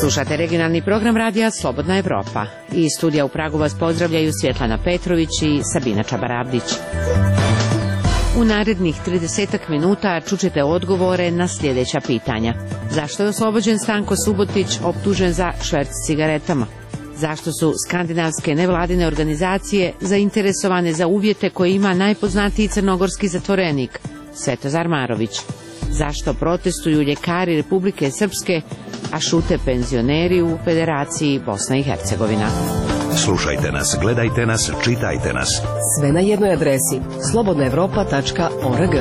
Slušate regionalni program radija Slobodna Evropa. Iz studija u Pragu vas pozdravljaju Svjetlana Petrović i Sabina Čabarabdić. U narednih 30 minuta čućete odgovore na sljedeća pitanja. Zašto je oslobođen Stanko Subotić optužen za šverc cigaretama? Zašto su skandinavske nevladine organizacije zainteresovane za uvjete koje ima najpoznatiji crnogorski zatvorenik, Svetozar Marović? Zašto protestuju ljekari Republike Srpske, a šute penzioneri u Federaciji Bosna i Hercegovina? Slušajte nas, gledajte nas, čitajte nas. Sve na jednoj adresi slobodnaevropa.org.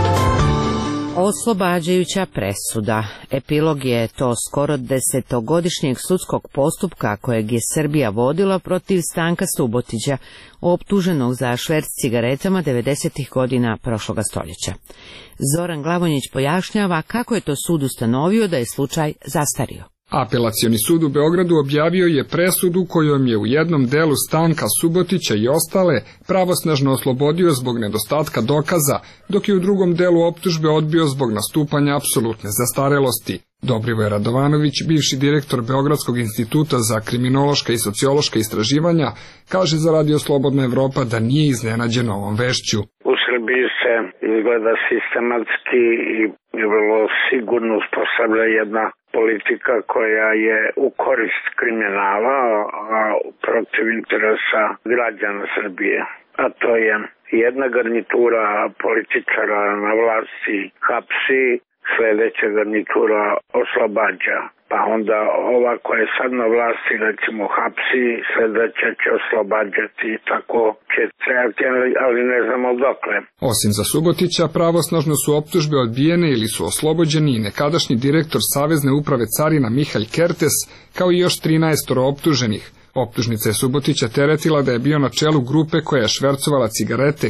Oslobađajuća presuda. Epilog je to skoro 10-godišnjeg sudskog postupka kojeg je Srbija vodila protiv Stanka Subotića, optuženog za šverc cigaretama 90. godina prošloga stoljeća. Zoran Glavonjić pojašnjava kako je to sud ustanovio da je slučaj zastario. Apelacioni sud u Beogradu objavio je presudu kojom je u jednom delu Stanka Subotića i ostale pravosnažno oslobodio zbog nedostatka dokaza, dok je u drugom delu optužbe odbio zbog nastupanja apsolutne zastarelosti. Dobrivoj Radovanović, bivši direktor Beogradskog instituta za kriminološka i sociološka istraživanja, kaže za Radio Slobodna Evropa da nije iznenađen ovom vešću. U Srbiji se izgleda sistematski i vrlo sigurno uspostavlja jedna politika koja je u korist kriminala, a protiv interesa građana Srbije. A to je jedna garnitura političara na vlasti hapsi, sljedeća garnitura oslobađa. Pa onda ova koja je sad na vlasti, recimo hapsi, sljedeća će oslobađati, tako će trajati, ali ne znamo dokle. Osim za Subotića, pravosnažno su optužbe odbijene ili su oslobođeni i nekadašnji direktor Savezne uprave carina Mihalj Kertes, kao i još 13 optuženih. Optužnica je Subotića teretila da je bio na čelu grupe koja je švercovala cigarete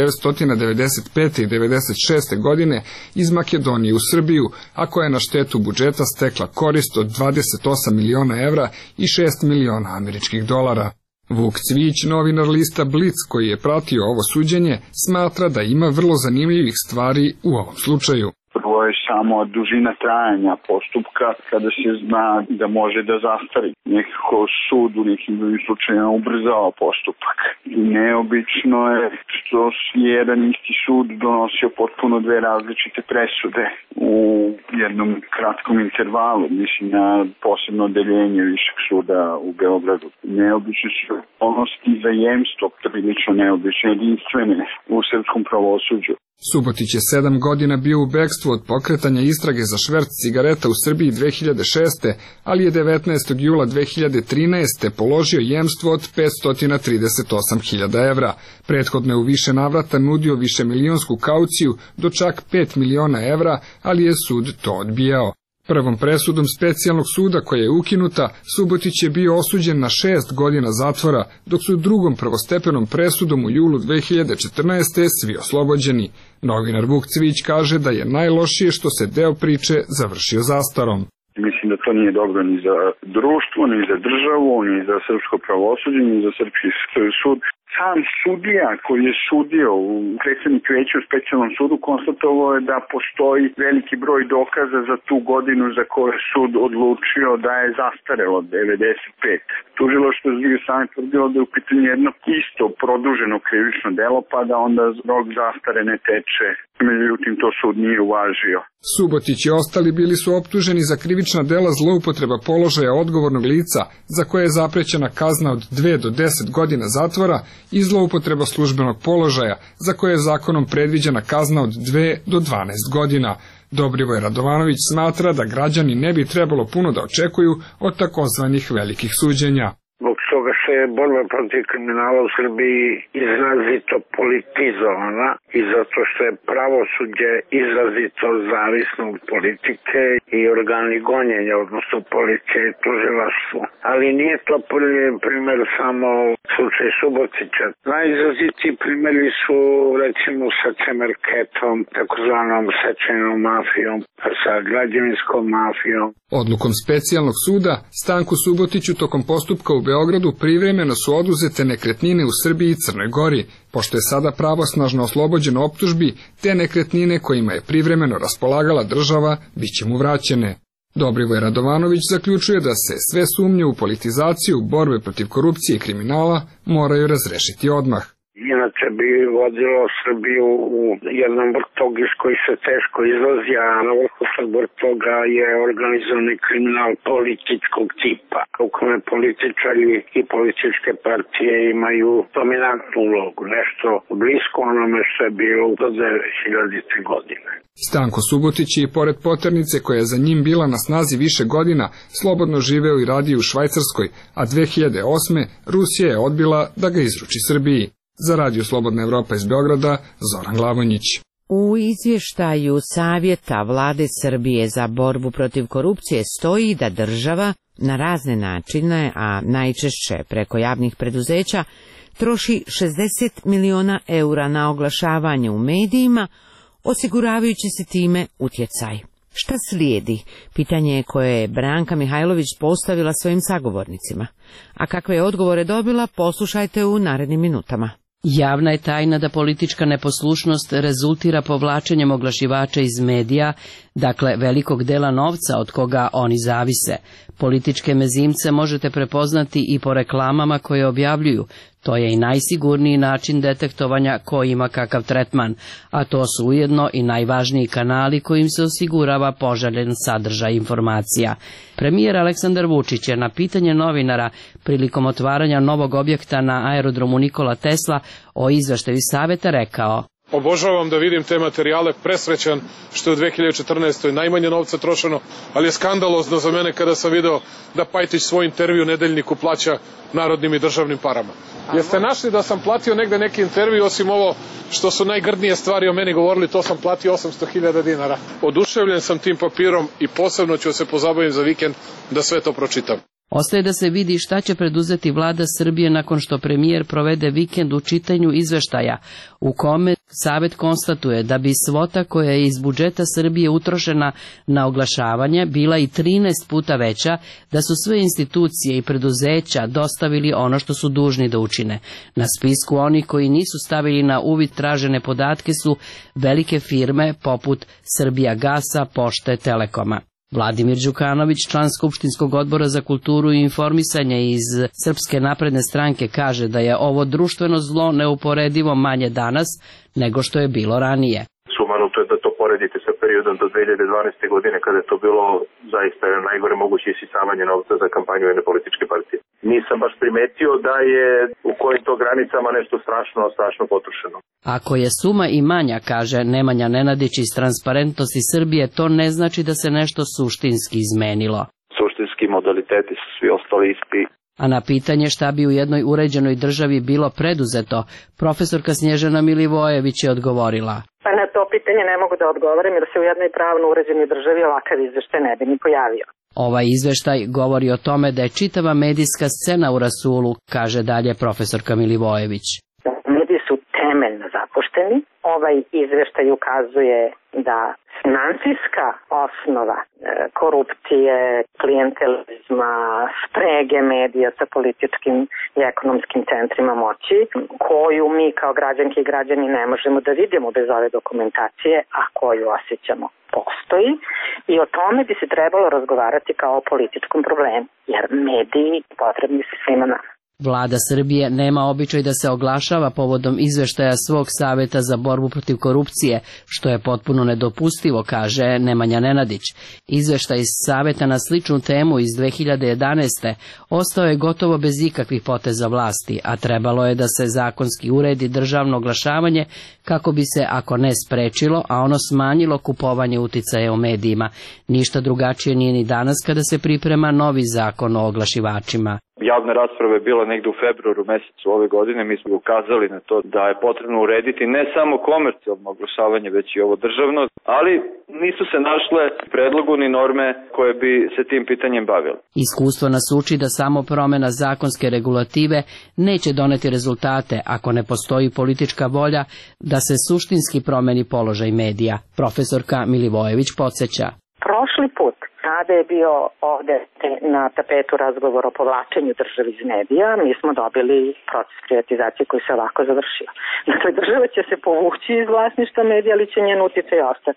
1995. i 1996. godine iz Makedonije u Srbiju, a koja je na štetu budžeta stekla korist od 28 miliona evra i 6 miliona američkih dolara. Vuk Cvijić, novinar lista Blic, koji je pratio ovo suđenje, smatra da ima vrlo zanimljivih stvari u ovom slučaju. Prvo je samo dužina trajanja postupka kada se zna da može da zastari. Nekako sud u nekim drugim slučajima ubrzao postupak. Neobično je što je jedan isti sud donosio potpuno dve različite presude u jednom kratkom intervalu, mislim na posebno odeljenje Višeg suda u Beogradu. Neobično su okolnosti za jemstvo, prilično neobično jedinstvene u srpskom pravosuđu. Subotić je 7 godina bio u bekstvu od pokretanja istrage za šverc cigareta u Srbiji 2006. ali je 19. jula 2013. položio jemstvo od 538.000 evra. Prethodno je u više navrata nudio višemilionsku kauciju do čak 5 miliona evra, ali je sud to odbijao. Prvom presudom specijalnog suda koja je ukinuta, Subotić je bio osuđen na 6 godina zatvora, dok su drugom prvostepenom presudom u julu 2014. svi oslobođeni. Novinar Vuk Cvijić kaže da je najlošije što se deo priče završio zastarom. Mislim da to nije dobro ni za društvo, ni za državu, ni za srpsko pravosuđe, ni za srpski sud. Sam sudija koji je sudio u predsjednik veća u specijalnom sudu konstatovao je da postoji veliki broj dokaza za tu godinu za koju je sud odlučio da je zastarelo 95. Tužilaštvo s druge strane tvrdilo da je u pitanju jedno isto produženo krivično delo, pa da onda rok zastare ne teče. Međutim, to sud nije uvažio. Subotić i ostali bili su optuženi za krivična dela zloupotreba položaja odgovornog lica, za koje je zaprećena kazna od 2 do 10 godina zatvora, i zloupotreba službenog položaja, za koje je zakonom predviđena kazna od 2 do 12 godina. Dobrivoj Radovanović smatra da građani ne bi trebalo puno da očekuju od takozvanih velikih suđenja. Zbog toga što je borba protiv kriminala u Srbiji izrazito politizovana i zato što je pravosuđe izrazito zavisno od politike i organi gonjenja, odnosno policije i tužilaštvo. Ali nije to prvi primjer samo slučaj Subotića. Najizrazitiji primjeri su recimo sa Cemerketom, takozvanom sečajnom mafijom, sa građevinskom mafijom. Odlukom specijalnog suda Stanku Subotiću tokom postupka u Beogradu privremeno su oduzete nekretnine u Srbiji i Crnoj Gori. Pošto je sada pravosnažno oslobođen optužbi, te nekretnine kojima je privremeno raspolagala država bit će mu vraćene. Dobrivoj Radovanović zaključuje da se sve sumnje u politizaciju borbe protiv korupcije i kriminala moraju razrešiti odmah. Inače bi vodilo Srbiju u jednom vrtog iz koji se teško izlazi, a na vrhu sad vrtoga je organizovani kriminal političkog tipa, u kome političari i političke partije imaju dominantnu ulogu, nešto blisko onome što je bilo do 2000. godine. Stanko Subotić je i pored poternice koja je za njim bila na snazi više godina, slobodno živeo i radio u Švajcarskoj, a 2008. Rusija je odbila da ga izruči Srbiji. Za Radio Slobodna Evropa iz Beograda, Zoran Glavonjić. U izvještaju Savjeta Vlade Srbije za borbu protiv korupcije stoji da država na razne načine, a najčešće preko javnih preduzeća, troši 60 miliona eura na oglašavanje u medijima, osiguravajući se time utjecaj. Šta slijedi? Pitanje je koje je Branka Mihajlović postavila svojim sagovornicima. A kakve odgovore dobila, poslušajte u narednim minutama. Javna je tajna da politička neposlušnost rezultira povlačenjem oglašivača iz medija, dakle velikog dela novca od koga oni zavise. Političke mezimce možete prepoznati i po reklamama koje objavljuju. To je i najsigurniji način detektovanja ko ima kakav tretman, a to su ujedno i najvažniji kanali kojim se osigurava poželjen sadržaj informacija. Premijer Aleksandar Vučić je na pitanje novinara prilikom otvaranja novog objekta na aerodromu Nikola Tesla o izveštaju Saveta rekao: Obožavam da vidim te materijale, presrećan što je u 2014. najmanje novca trošeno, ali je skandalozno za mene kada sam video da Pajtić svoj intervju nedeljniku plaća narodnim i državnim parama. Jeste našli da sam platio negde neki intervju, osim ovo što su najgrdnije stvari o meni govorili, to sam platio 800.000 dinara. Oduševljen sam tim papirom i posebno ću se pozabaviti za vikend da sve to pročitam. Ostaje da se vidi šta će preduzeti vlada Srbije nakon što premijer provede vikend u čitanju izveštaja, u kome Savet konstatuje da bi svota koja je iz budžeta Srbije utrošena na oglašavanje bila i 13 puta veća, da su sve institucije i preduzeća dostavili ono što su dužni da učine. Na spisku onih koji nisu stavili na uvid tražene podatke su velike firme poput Srbijagasa, Pošte, Telekoma. Vladimir Đukanović, član Skupštinskog odbora za kulturu i informisanje iz Srpske napredne stranke, kaže da je ovo društveno zlo neuporedivo manje danas nego što je bilo ranije. Sumanuto je da to poredite sa periodom do 2012. godine kada je to bilo zaista najgore moguće isisavanje novca za kampanju jedne političke partije. Nisam baš primetio da je u kojim to granicama nešto strašno potrošeno. Ako je suma i manja, kaže Nemanja Nenadić iz Transparentnosti Srbije, to ne znači da se nešto suštinski izmenilo. Suštinski modaliteti su svi ostali isti. A na pitanje šta bi u jednoj uređenoj državi bilo preduzeto, profesorka Snježana Milivojević je odgovorila: Pa na to pitanje ne mogu da odgovorim, jer se u jednoj pravno uređenoj državi ovakav izveštaj ne bi ni pojavio. Ovaj izveštaj govori o tome da je čitava medijska scena u rasulu, kaže dalje profesorka Milivojević. Mediji su temeljno zapušteni. Ovaj izveštaj ukazuje da finansijska osnova korupcije, klijentelizma, sprege medija sa političkim i ekonomskim centrima moći, koju mi kao građanke i građani ne možemo da vidimo bez ove dokumentacije, a koju osjećamo, postoji, i o tome bi se trebalo razgovarati kao o političkom problemu, jer mediji potrebni su svima nama. Vlada Srbije nema običaj da se oglašava povodom izveštaja svog Saveta za borbu protiv korupcije, što je potpuno nedopustivo, kaže Nemanja Nenadić. Izveštaj iz Saveta na sličnu temu iz 2011. ostao je gotovo bez ikakvih poteza vlasti, a trebalo je da se zakonski uredi državno oglašavanje kako bi se, ako ne sprečilo, a ono smanjilo kupovanje uticaja u medijima. Ništa drugačije nije ni danas kada se priprema novi zakon o oglašivačima. Javna rasprava je bila negde u februaru mesecu ove godine, mi smo ukazali na to da je potrebno urediti ne samo komercijalno oglašavanje, već i ovo državno, ali nisu se našle predlogu ni norme koje bi se tim pitanjem bavile. Iskustvo nas uči da samo promjena zakonske regulative neće doneti rezultate ako ne postoji politička volja da se suštinski promeni položaj medija. Profesorka Milivojević podsjeća. Prošli put kada je bio ovde na tapetu razgovor o povlačenju države iz medija, mi smo dobili proces privatizacije koji se ovako završio. Dakle, država će se povući iz vlasništva medija, ali će njen utjecaj ostati.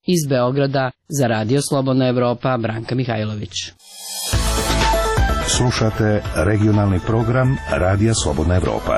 Iz Beograda za Radio Slobodna Evropa Branka Mihajlović. Slušate regionalni program Radija Slobodna Evropa.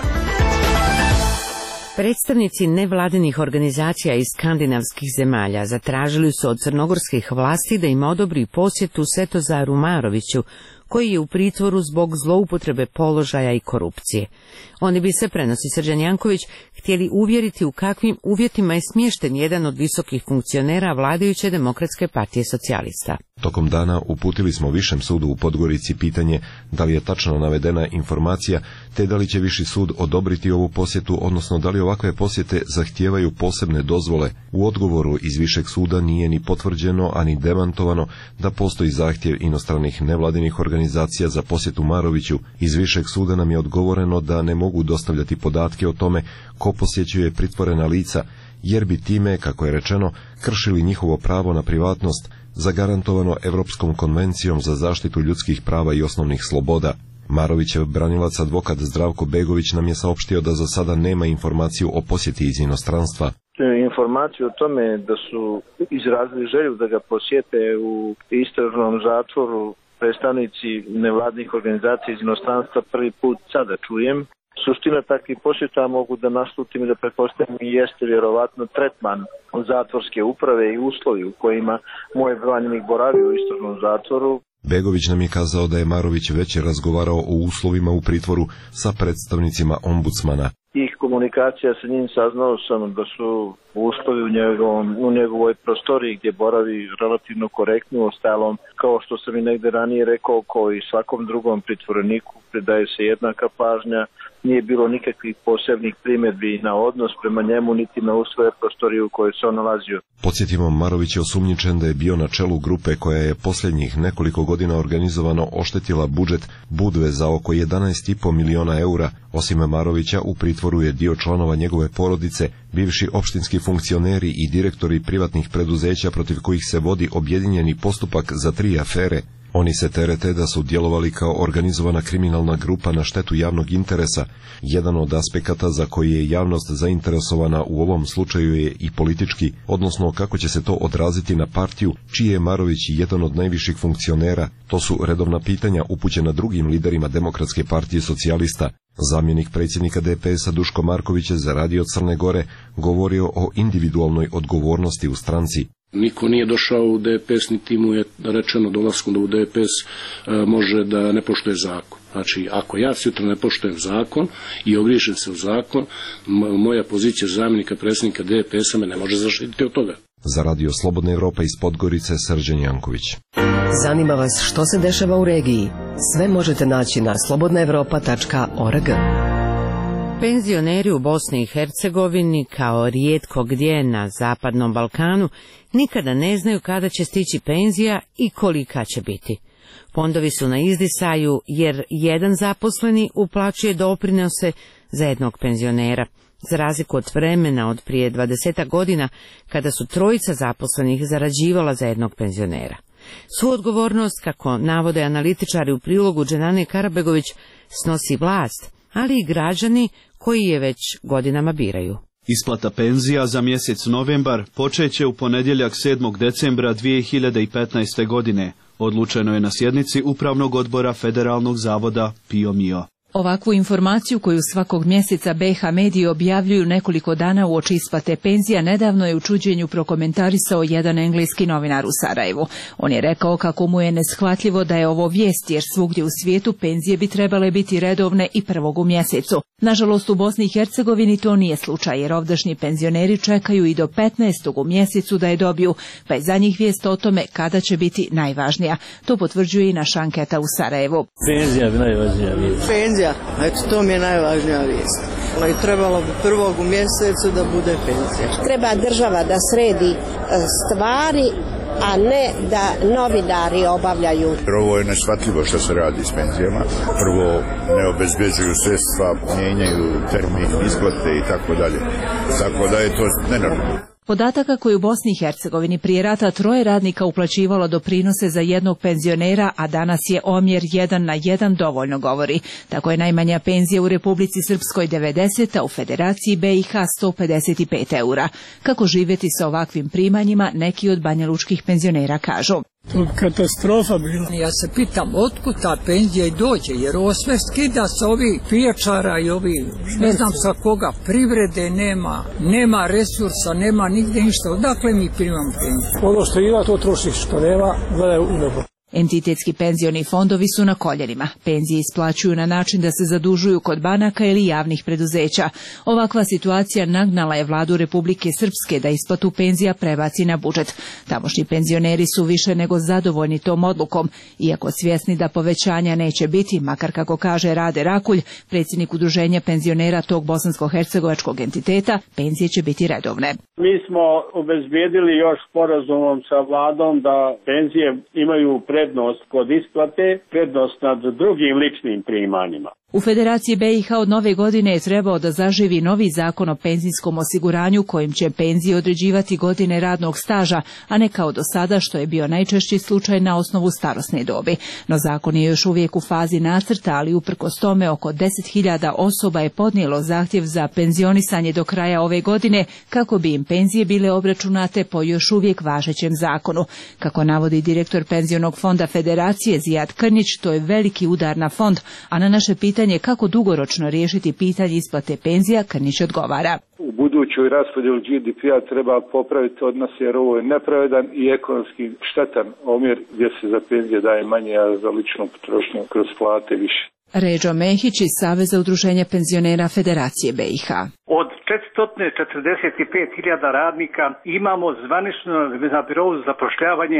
Predstavnici nevladinih organizacija iz skandinavskih zemalja zatražili su od crnogorskih vlasti da im odobri posjetu Svetozaru Maroviću, koji je u pritvoru zbog zloupotrebe položaja i korupcije. Oni bi se, prenosi Srđan Janković, htjeli uvjeriti u kakvim uvjetima je smješten jedan od visokih funkcionera vladajuće Demokratske partije socijalista. Tokom dana uputili smo Višem sudu u Podgorici pitanje da li je tačno navedena informacija, te da li će Viši sud odobriti ovu posjetu, odnosno da li ovakve posjete zahtijevaju posebne dozvole. U odgovoru iz Višeg suda nije ni potvrđeno, ani demantovano da postoji zahtjev inostranih nevladinih organizacija za posjetu Maroviću. Iz Višeg suda nam je odgovoreno da ne mogu dostavljati podatke o tome ko posjećuje pritvorena lica, jer bi time, kako je rečeno, kršili njihovo pravo na privatnost, zagarantovano Europskom konvencijom za zaštitu ljudskih prava i osnovnih sloboda. Marovićev branilac advokat Zdravko Begović nam je saopštio da za sada nema informaciju o posjeti iz inostranstva. Informaciju o tome da su izrazili želju da ga posjete u istražnom zatvoru predstavnici nevladnih organizacija iz inostranstva prvi put sada čujem. Suština takvih posjeta mogu da naslutim i da pretpostavim i jeste vjerovatno tretman zatvorske uprave i uslovi u kojima moj branjenik boravi u istražnom zatvoru. Begović nam je kazao da je Marović već razgovarao o uslovima u pritvoru sa predstavnicima ombudsmana. Tih komunikacija sa njim saznao sam da su uslovi u njegovoj prostoriji gdje boravi relativno korektno, ostalom, kao što sam i negde ranije rekao, kao i svakom drugom pritvoreniku pridaje se jednaka pažnja. Nije bilo nikakvih posebnih primjedbi na odnos prema njemu niti na uslove prostorije u kojoj se on nalazio. Podsjetimo, Marović je osumnjičen da je bio na čelu grupe koja je posljednjih nekoliko godina organizovano oštetila budžet Budve za oko 11,5 miliona eura. Osim Marovića, u pritvoru je dio članova njegove porodice, bivši opštinski funkcioneri i direktori privatnih preduzeća protiv kojih se vodi objedinjeni postupak za 3 afere. Oni se terete da su djelovali kao organizovana kriminalna grupa na štetu javnog interesa. Jedan od aspekata za koji je javnost zainteresovana u ovom slučaju je i politički, odnosno kako će se to odraziti na partiju čiji je Marović jedan od najviših funkcionera. To su redovna pitanja upućena drugim liderima Demokratske partije socijalista. Zamjenik predsjednika DPS-a Duško Marković je za Radio Crne Gore govorio o individualnoj odgovornosti u stranci. Niko nije došao u DPS, niti mu je rečeno dolaskom da u DPS može da ne poštuje zakon. Znači, ako ja sutra ne poštujem zakon i ogriješim se u zakon, moja pozicija zamjenika predsjednika DPS-a me ne može zaštititi od toga. Za Radio Slobodna Evropa iz Podgorice, Srđan Janković. Zanima vas što se dešava u regiji? Sve možete naći na slobodnaevropa.org. Penzioneri u Bosni i Hercegovini, kao rijetko gdje na Zapadnom Balkanu, nikada ne znaju kada će stići penzija i kolika će biti. Fondovi su na izdisaju jer jedan zaposleni uplaćuje doprinose za jednog penzionera, za razliku od vremena od prije 20 godina kada su trojica zaposlenih zarađivala za jednog penzionera. Svu odgovornost, kako navode analitičari u prilogu Dženane Karabegović, snosi vlast, ali i građani koji je već godinama biraju. Isplata penzija za mjesec novembar počeće u ponedjeljak 7. decembra 2015. godine. Odlučeno je na sjednici Upravnog odbora Federalnog zavoda PIO MIO. Ovakvu informaciju koju svakog mjeseca BiH mediji objavljuju nekoliko dana uoči isplate penzija nedavno je u čuđenju prokomentarisao jedan engleski novinar u Sarajevu. On je rekao kako mu je neshvatljivo da je ovo vijest jer svugdje u svijetu penzije bi trebale biti redovne i prvog u mjesecu. Nažalost, u Bosni i Hercegovini to nije slučaj jer ovdašnji penzioneri čekaju i do 15. u mjesecu da je dobiju, pa je za njih vijest o tome kada će biti najvažnija. To potvrđuje i naša anketa u Sarajevu. Penzija bi najvažnija vijest. Eto, to mi je najvažnija vijest. I trebalo bi prvog u mjesecu da bude penzija. Treba država da sredi stvari, a ne da novinari obavljaju. Ovo je neshvatljivo što se radi s penzijama. Prvo, ne obezbeđuju sredstva, mijenjaju termin isplate i tako dalje. Tako da je to nenormalno. Podataka koji u Bosni i Hercegovini prije rata 3 radnika uplaćivalo doprinose za jednog penzionera, a danas je omjer 1:1 dovoljno govori. Tako je najmanja penzija u Republici Srpskoj 90, a u Federaciji BiH 155 eura. Kako živjeti sa ovakvim primanjima, neki od banjalučkih penzionera kažu. Katastrofa bila. Ja se pitam otkud ta penzija i dođe, jer ovo sve skida sa ovih pijačara i ovih, ne znam sa koga, privrede nema resursa, nema nigde ništa. Odakle mi primamo penziju? Ono što ima, to trošiš, što nema, gledaj u nebo. Entitetski penzioni fondovi su na koljenima. Penzije isplaćuju na način da se zadužuju kod banaka ili javnih preduzeća. Ovakva situacija nagnala je vladu Republike Srpske da isplatu penzija prebaci na budžet. Tamošnji penzioneri su više nego zadovoljni tom odlukom, iako svjesni da povećanja neće biti, makar kako kaže Rade Rakulj, predsjednik udruženja penzionera tog bosansko-hercegovačkog entiteta, penzije će biti redovne. Mi smo obezbijedili još sporazumom sa vladom da penzije imaju prednost kod isplate, prednost nad drugim ličnim primanjima. U Federaciji BiH od nove godine je trebao da zaživi novi zakon o penzijskom osiguranju kojim će penzije određivati godine radnog staža, a ne kao do sada što je bio najčešći slučaj na osnovu starosne dobi. No zakon je još uvijek u fazi nacrta, ali uprkos tome oko 10.000 osoba je podnijelo zahtjev za penzionisanje do kraja ove godine kako bi im penzije bile obračunate po još uvijek važećem zakonu. Kako navodi direktor penzionog fonda Federacije Zijad Krnić, to je veliki udar na fond, a na naše pitanje kako dugoročno riješiti pitanje isplate penzija, Krnić odgovara. U budućoj raspodjeli GDP-a treba popraviti odnos jer ovo je nepravedan i ekonomski štetan omjer gdje se za penzije daje manje, a za ličnu potrošnju kroz plate više. Ređo Mehić iz Saveza udruženja penzionera Federacije BiH. Od 445.000 radnika imamo zvanično na birou za zapošljavanje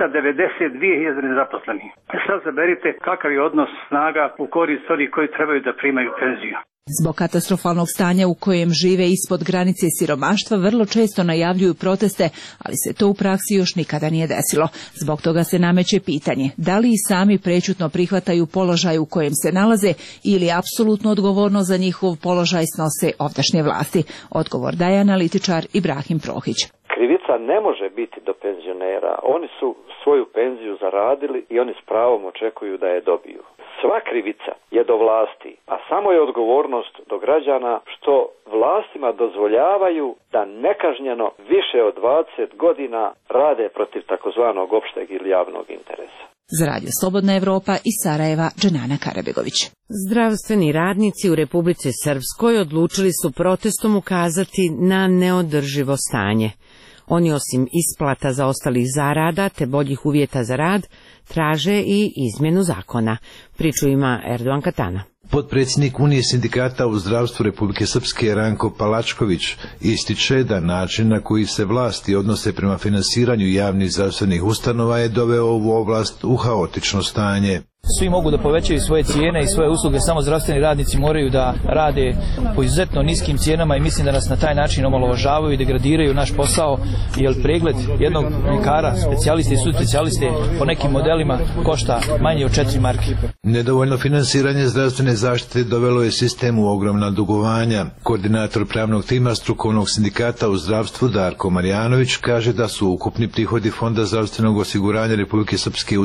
392.000 nezaposlenih. Sad zaberite kakav je odnos snaga u korist onih koji trebaju da primaju penziju. Zbog katastrofalnog stanja u kojem žive ispod granice siromaštva vrlo često najavljuju proteste, ali se to u praksi još nikada nije desilo. Zbog toga se nameće pitanje da li i sami prečutno prihvataju položaj u kojem se nalaze ili apsolutno odgovorno za njihov položaj snose ovdašnje vlasti. Odgovor daje analitičar Ibrahim Prohić. Krivica ne može biti do penzionera. Oni su svoju penziju zaradili i oni s pravom očekuju da je dobiju. Sva krivica je do vlasti, a samo je odgovornost do građana što vlastima dozvoljavaju da nekažnjeno više od 20 godina rade protiv takozvanog opšteg ili javnog interesa. Za Radio Slobodna Evropa iz Sarajeva, Dženana Karabegović. Zdravstveni radnici u Republici Srpskoj odlučili su protestom ukazati na neodrživo stanje. Oni osim isplata zaostalih zarada te boljih uvjeta za rad, traže i izmjenu zakona. Priču ima Erdogan Katana. Potpredsjednik Unije sindikata u zdravstvu Republike Srpske Ranko Palačković ističe da način na koji se vlasti odnose prema finansiranju javnih zdravstvenih ustanova je doveo ovu oblast u haotično stanje. Svi mogu da povećaju svoje cijene i svoje usluge, samo zdravstveni radnici moraju da rade po izuzetno niskim cijenama i mislim da nas na taj način omalovažavaju i degradiraju naš posao, jer pregled jednog ljekara, specijaliste i subspecijaliste po nekim modelima košta manje od 4 marke. Nedovoljno finansiranje zdravstvene zaštite dovelo je sistemu ogromna dugovanja. Koordinator pravnog tima strukovnog sindikata u zdravstvu Darko Marjanović kaže da su ukupni prihodi Fonda zdravstvenog osiguranja Republike Srpske u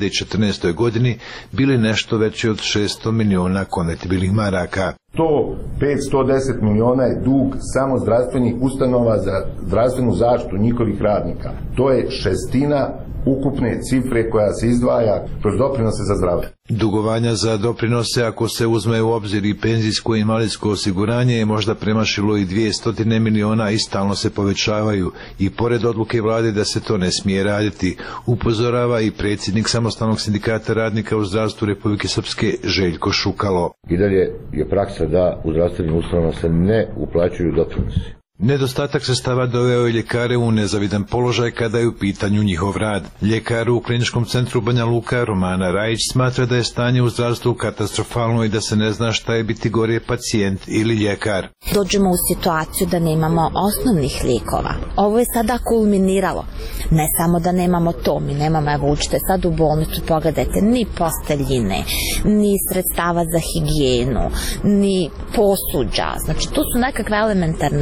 2014. godini bili nešto veći od 600 miliona konvertibilnih maraka. To 510 miliona je dug samo zdravstvenih ustanova za zdravstvenu zaštitu njihovih radnika. To je šestina ukupne cifre koja se izdvaja kroz doprinose za zdravlje. Dugovanja za doprinose, ako se uzme u obzir i penzijsko i invalidsko osiguranje, je možda premašilo i 200 miliona i stalno se povećavaju. I pored odluke vlade da se to ne smije raditi, upozorava i predsjednik samostalnog sindikata radnika u zdravstvu Republike Srpske Željko Šukalo. I dalje je praksa da u zdravstvenim ustanovama se ne uplaćuju doprinosi. Nedostatak sredstava doveo je ljekare u nezavidan položaj kada je u pitanju njihov rad. Ljekar u Kliničkom centru Banja Luka Romana Rajić smatra da je stanje u zdravstvu katastrofalno i da se ne zna šta je biti gore pacijent ili ljekar. Dođemo u situaciju da nemamo osnovnih lijekova. Ovo je sada kulminiralo. Ne samo da nemamo to, mi nemamo, evo učite sad u bolnicu, pogledajte, ni posteljine, ni sredstava za higijenu, ni posuđa. Znači tu su nekakve elementarne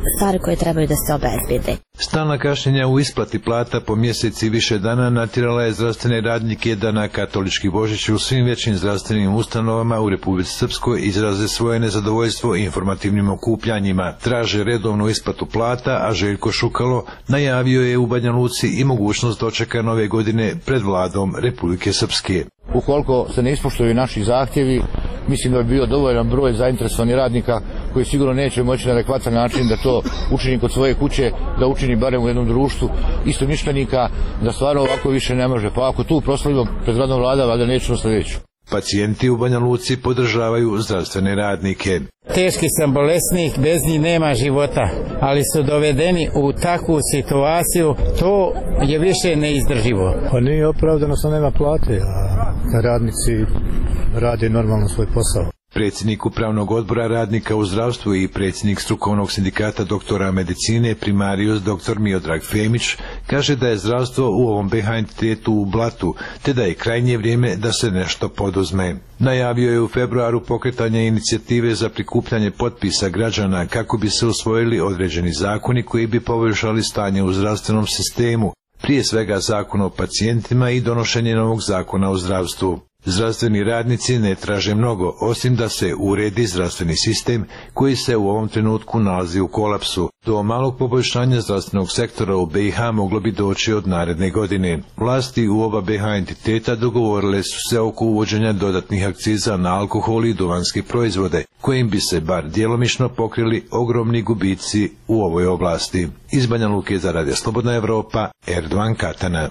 stvari koje trebaju da se obezbede. Stalna kašnjenja u isplati plata po mjeseci više dana natjerala je zdravstvene radnike da na katolički Božić u svim većim zdravstvenim ustanovama u Republici Srpskoj izraze svoje nezadovoljstvo informativnim okupljanjima. Traže redovnu isplatu plata, a Željko Šukalo najavio je u Banja Luci i mogućnost dočeka nove godine pred vladom Republike Srpske. Ukoliko se ne ispoštuju naši zahtjevi, mislim da bi bio dovoljan broj zainteresovanih radnika koji sigurno neće moći na adekvatan način da to učini kod svoje kuće, da učini barem u jednom društvu istomišljenika, da stvarno ovako više ne može. Pa ako tu proslavimo pred radom vlada, valjda nećemo sljedeću. Pacijenti u Banja Luci podržavaju zdravstvene radnike. Teški sam bolesnik, bez njih nema života, ali su dovedeni u takvu situaciju, to je više neizdrživo. Pa nije opravdano, što nema plate, a radnici rade normalno svoj posao. Predsjednik Upravnog odbora radnika u zdravstvu i predsjednik strukovnog sindikata doktora medicine primarius dr. Miodrag Femić kaže da je zdravstvo u ovom BiH entitetu u blatu, te da je krajnje vrijeme da se nešto poduzme. Najavio je u februaru pokretanje inicijative za prikupljanje potpisa građana kako bi se usvojili određeni zakoni koji bi poboljšali stanje u zdravstvenom sistemu, prije svega zakon o pacijentima i donošenje novog zakona o zdravstvu. Zdravstveni radnici ne traže mnogo, osim da se uredi zdravstveni sistem koji se u ovom trenutku nalazi u kolapsu. Do malog poboljšanja zdravstvenog sektora u BiH moglo bi doći od naredne godine. Vlasti u oba BiH entiteta dogovorile su se oko uvođenja dodatnih akciza na alkohol i duvanske proizvode, kojim bi se bar djelomično pokrili ogromni gubici u ovoj oblasti. Iz Banja Luke za Radio Slobodna Evropa, Erdovan Katana.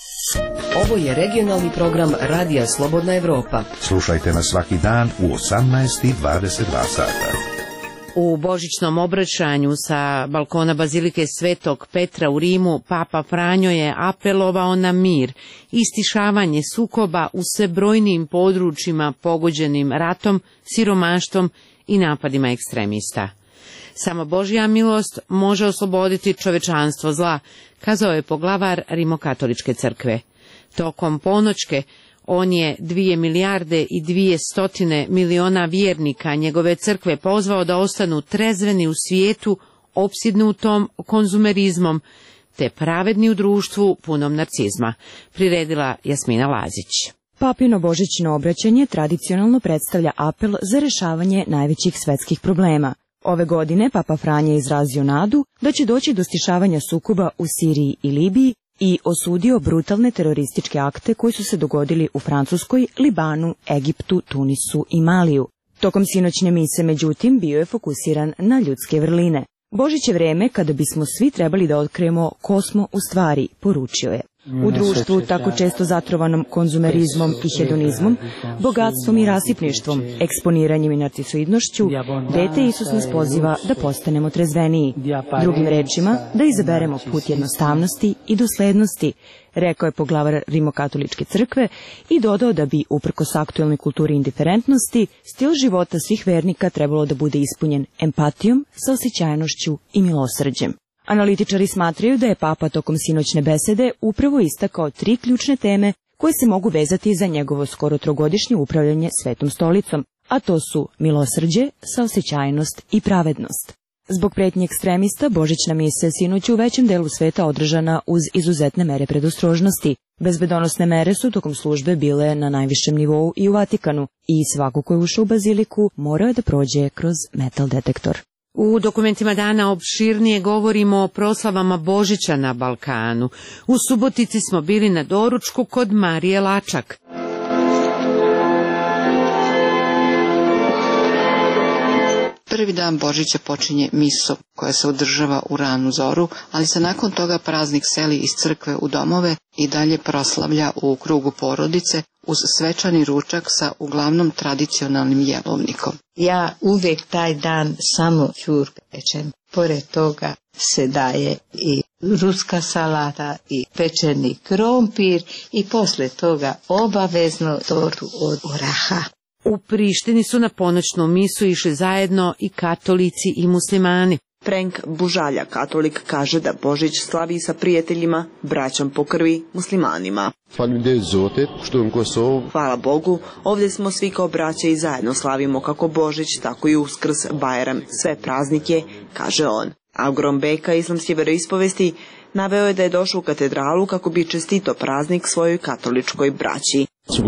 Ovo je regionalni program Radija Slobodna Evropa. Slušajte nas svaki dan u 18:22 sata. U božićnom obraćanju sa balkona Bazilike Svetog Petra u Rimu, Papa Franjo je apelovao na mir i stišavanje sukoba u sve brojnim područjima pogođenim ratom, siromaštvom i napadima ekstremista. Samo Božja milost može osloboditi čovečanstvo zla, kazao je poglavar Rimokatoličke crkve. Tokom ponoćke on je 2 milijarde i 200 miliona vjernika njegove crkve pozvao da ostanu trezveni u svijetu opsidnutom konzumerizmom, te pravedni u društvu punom narcizma, priredila Jasmina Lazić. Papino božićno obraćanje tradicionalno predstavlja apel za rješavanje najvećih svetskih problema. Ove godine Papa Franje je izrazio nadu da će doći do stišavanja sukoba u Siriji i Libiji i osudio brutalne terorističke akte koji su se dogodili u Francuskoj, Libanu, Egiptu, Tunisu i Maliju. Tokom sinoćne mise, međutim, bio je fokusiran na ljudske vrline. Božić je vreme kada bismo svi trebali da otkrijemo ko smo u stvari, poručio je. U društvu tako često zatrovanom konzumerizmom i hedonizmom, bogatstvom i rasipništvom, eksponiranjem i narcisoidnošću, dete Isus nas poziva da postanemo trezveniji. Drugim rečima, da izaberemo put jednostavnosti i doslednosti, rekao je poglavar Rimokatoličke crkve i dodao da bi, uprkos aktuelnoj kulturi indiferentnosti, stil života svih vernika trebalo da bude ispunjen empatijom, saosećajnošću i milosrđem. Analitičari smatraju da je Papa tokom sinoćne besede upravo istakao 3 ključne teme koje se mogu vezati za njegovo skoro 3-godišnje upravljanje Svetom stolicom, a to su milosrđe, saosećajnost i pravednost. Zbog pretnje ekstremista, božićna mise sinoć u većem delu sveta održana uz izuzetne mere predostrožnosti. Bezbedonosne mere su tokom službe bile na najvišem nivou i u Vatikanu i svako ko je ušao u baziliku morao je da prođe kroz metal detektor. U dokumentima dana opširnije govorimo o proslavama Božića na Balkanu. U Subotici smo bili na doručku kod Marije Lačak. Prvi dan Božića počinje miso koja se održava u ranu zoru, ali se nakon toga praznik seli iz crkve u domove i dalje proslavlja u krugu porodice uz svečani ručak sa uglavnom tradicionalnim jelovnikom. Ja uvijek taj dan samo ćurke pečem. Pored toga se daje i ruska salata i pečeni krompir i posle toga obavezno tortu od oraha. U Prištini su na ponoćnu misu išli zajedno i katolici i muslimani. Frank Bužalja, katolik, kaže da Božić slavi sa prijateljima, braćom po krvi, muslimanima. Hvala Bogu, ovdje smo svi kao braća i zajedno slavimo kako Božić, tako i Uskrs, Bajram, sve praznike, kaže on. Agrom Beka, islamske veroispovesti, naveo je da je došao u katedralu kako bi čestito praznik svojoj katoličkoj braći.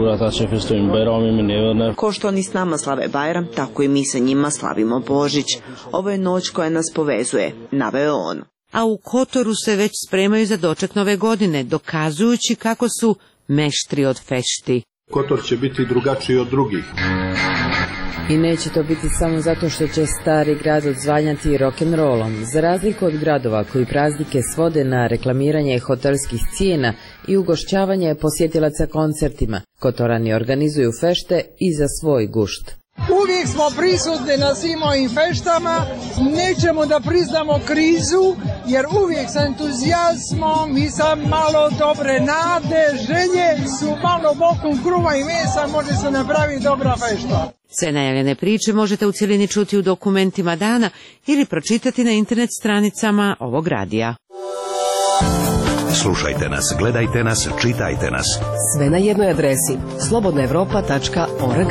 Ko što oni s nama slave Bajram, tako i mi sa njima slavimo Božić. Ovo je noć koja nas povezuje, naveo on. A u Kotoru se već spremaju za doček nove godine, dokazujući kako su meštri od fešti. Kotor će biti drugačiji od drugih. I neće to biti samo zato što će stari grad odzvanjati rock'n'rollom. Za razliku od gradova koji praznike svode na reklamiranje hotelskih cijena i ugošćavanje posjetilaca koncertima, Kotorani organizuju fešte i za svoj gušt. Uvijek smo prisutni na svim ovim feštama, nećemo da priznamo krizu, jer uvijek sa entuzijazmom i sa malo dobre nade, želje su malo bokom kruva i mesa, može se napraviti dobra fešta. Sve najavljene priče možete u cjelini čuti u dokumentima dana ili pročitati na internet stranicama ovog radija. Slušajte nas, gledajte nas, čitajte nas. Sve na jednoj adresi slobodnaevropa.org.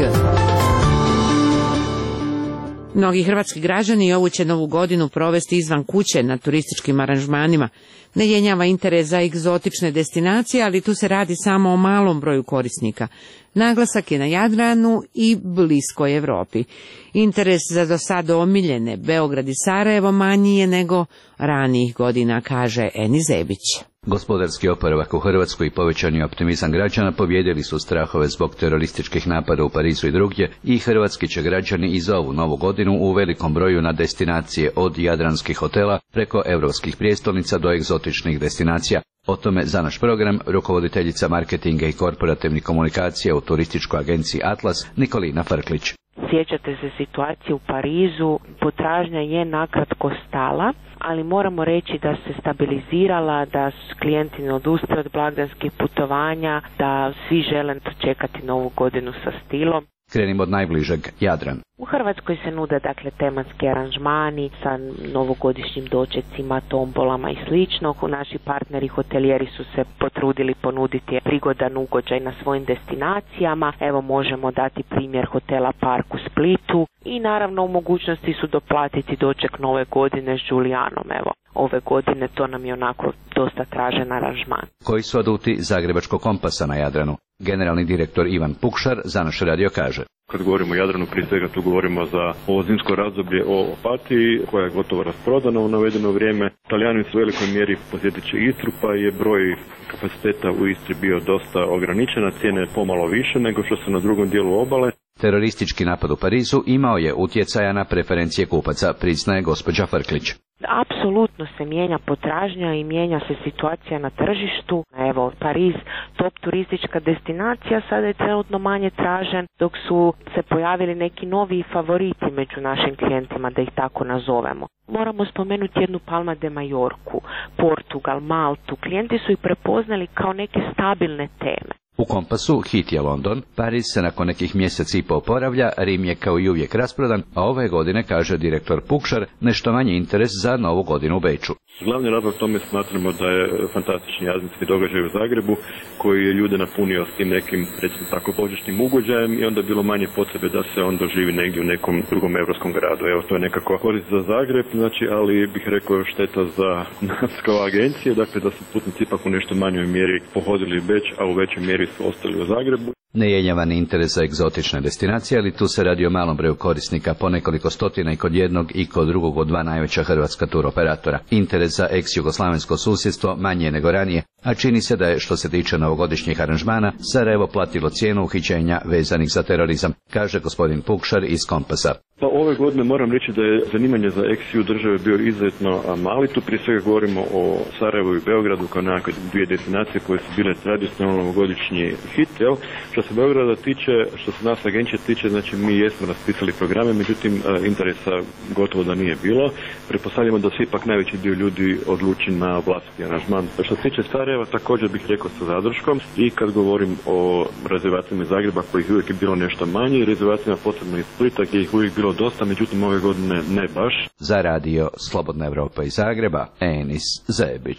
Mnogi hrvatski građani ovu će novu godinu provesti izvan kuće na turističkim aranžmanima. Ne jenjava interes za egzotične destinacije, ali tu se radi samo o malom broju korisnika. Naglasak je na Jadranu i bliskoj Europi. Interes za do sada omiljene Beograd i Sarajevo manji je nego ranijih godina, kaže Eni Zebić. Gospodarski oporavak u Hrvatskoj i povećani optimizam građana pobijedili su strahove zbog terorističkih napada u Parizu i drugdje i hrvatski će građani i za ovu novu godinu u velikom broju na destinacije od jadranskih hotela preko europskih prijestolnica do egzotičnih destinacija. O tome za naš program rukovoditeljica marketinga i korporativnih komunikacija u turističkoj agenciji Atlas Nikolina Frklić. Sjećate se situacije u Parizu, potražnja je nakratko stala, ali moramo reći da se stabilizirala, da klijenti ne odustaju od blagdanskih putovanja, da svi žele čekati novu godinu sa stilom. Krenimo od najbližeg, Jadran. U Hrvatskoj se nude tematski aranžmani sa novogodišnjim dočecima, tombolama i slično. Naši partneri hotelijeri su se potrudili ponuditi prigodan ugođaj na svojim destinacijama. Evo možemo dati primjer hotela Park u Splitu i naravno u mogućnosti su doplatiti doček nove godine s Julijanom. Evo, ove godine to nam je onako dosta tražen aranžman. Koji su aduti Zagrebačkog kompasa na Jadranu? Generalni direktor Ivan Pukšar za naš radio kaže. Kad govorimo o Jadranu, prije svega tu govorimo za ovo zimsko razdoblje o Opatiji, koja je gotovo rasprodana u navedeno vrijeme. Talijani su u velikoj mjeri posjetit će Istru, pa je broj kapaciteta u Istri bio dosta ograničen, a cijene pomalo više nego što su na drugom dijelu obale. Teroristički napad u Parizu imao je utjecaja na preferencije kupaca, priznaje gospođa Frklić. Apsolutno se mijenja potražnja i mijenja se situacija na tržištu. Evo, Pariz, top turistička destinacija, sada je trenutno manje tražen, dok su se pojavili neki novi favoriti među našim klijentima, da ih tako nazovemo. Moramo spomenuti jednu Palma de Majorku, Portugal, Maltu. Klijenti su ih prepoznali kao neke stabilne teme. U Kompasu hit je London, Pariz se nakon nekih mjeseci i pol oporavlja, Rim je kao i uvijek rasprodan, a ove godine, kaže direktor Pukšar, nešto manji interes za novu godinu u Beču. Glavni razlog tome smatramo da je fantastični jazminski događaj u Zagrebu, koji je ljude napunio s tim nekim, recimo tako, božićnim ugođajem i onda bilo manje potrebe da se on doživi negdje u nekom drugom europskom gradu. Evo, to je nekako korist za Zagreb, znači, ali bih rekao šteta za nas kao agencije, dakle da su putnici ipak u nešto manjoj mjeri pohodili Beč, a u većoj mjeri su ostali u Zagrebu. Nejenjavani interes za egzotične destinacije, ali tu se radi o malom broju korisnika, po nekoliko stotina i kod jednog i kod drugog od dva najveća hrvatska tur operatora. Interes za ex-jugoslavensko susjedstvo manje nego ranije, a čini se da je, što se tiče novogodišnjih aranžmana, Sarajevo platilo cijenu uhićenja vezanih za terorizam, kaže gospodin Pukšar iz Kompasa. Pa ove godine moram reći da je zanimanje za ex-ju države bio izuzetno mali. Tu prije svega govorimo o Sarajevu i Beogradu kao nekakve dvije destinacije koje su bile tradicionalno novogodišnji hit. Jel? Što se Beograda tiče, što se nas agencije tiče, znači mi jesmo raspisali programe, međutim interesa gotovo da nije bilo. Pretpostavljamo da se ipak najveći dio ljudi odluči na vlastiti aranžman. Što se tiče Sarajeva, također bih rekao sa zadrškom, i kad govorim o rezervacijama iz Zagreba, kojih uvijek je bilo nešto manje, i rezervacijama potrebno iz Splita, gdje ih uvijek bilo dosta, međutim ove godine ne baš. Za radio Slobodna Evropa iz Zagreba, Enis Zebić.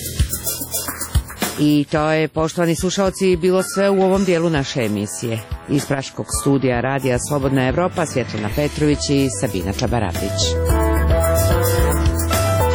I to je, poštovani slušalci, bilo sve u ovom dijelu naše emisije. Iz praškog studija radija Slobodna Evropa, Svjetlana Petrović i Sabina Čabarabić.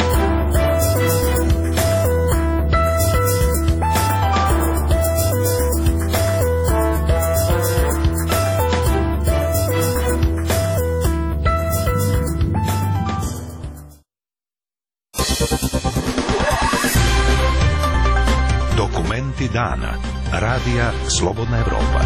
Svaki dan. Radija Slobodna Evropa.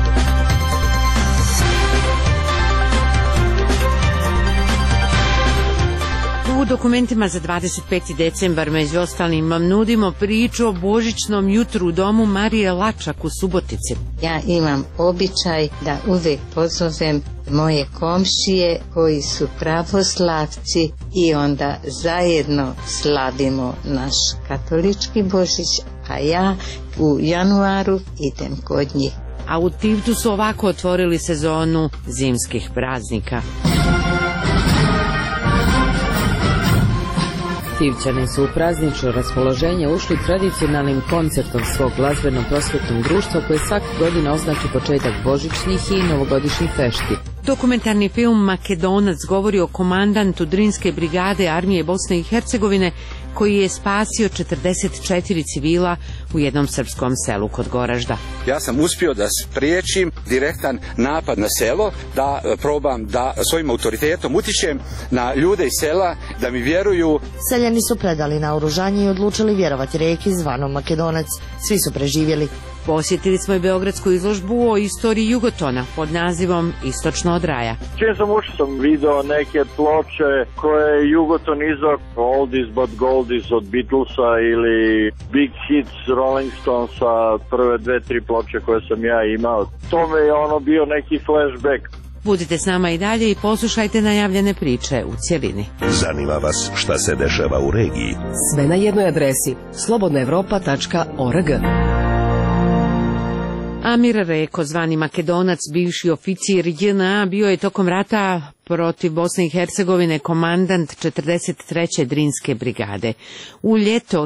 U dokumentima za 25. decembar među ostalim vam nudimo priču o božićnom jutru u domu Marije Lačak u Subotici. Ja imam običaj da uvek pozovem moje komšije koji su pravoslavci i onda zajedno slavimo naš katolički Božić, a ja u januaru idem kod njih. A u Tivtu su ovako otvorili sezonu zimskih praznika. Tivčani su u praznično raspoloženje ušli tradicionalnim koncertom svog glazbeno-prosvetnog društva koje svake godine označi početak božićnih i novogodišnjih fešti. Dokumentarni film Makedonac govori o komandantu Drinske brigade armije Bosne i Hercegovine koji je spasio 44 civila u jednom srpskom selu kod Goražda. Ja sam uspio da spriječim direktan napad na selo, da probam da svojim autoritetom utičem na ljude iz sela da mi vjeruju. Seljani su predali naoružanje i odlučili vjerovati reki zvanom Makedonac. Svi su preživjeli. Posjetili smo i beogradsku izložbu o istoriji Jugotona pod nazivom Istočno od raja. Čim sam ušao sam video neke ploče koje je Jugoton izdao, Oldies but Goldies od Beatlesa ili Big Hits Rolling Stonesa, prve 2-3 ploče koje sam ja imao. To me je bio neki flashback. Budite s nama i dalje i poslušajte najavljene priče u cjelini. Zanima vas šta se dešava u regiji? Sve na jednoj adresi slobodnaevropa.org. Amir Reko, zvani Makedonac, bivši oficir JNA, bio je tokom rata protiv Bosne i Hercegovine komandant 43. Drinske brigade. U ljeto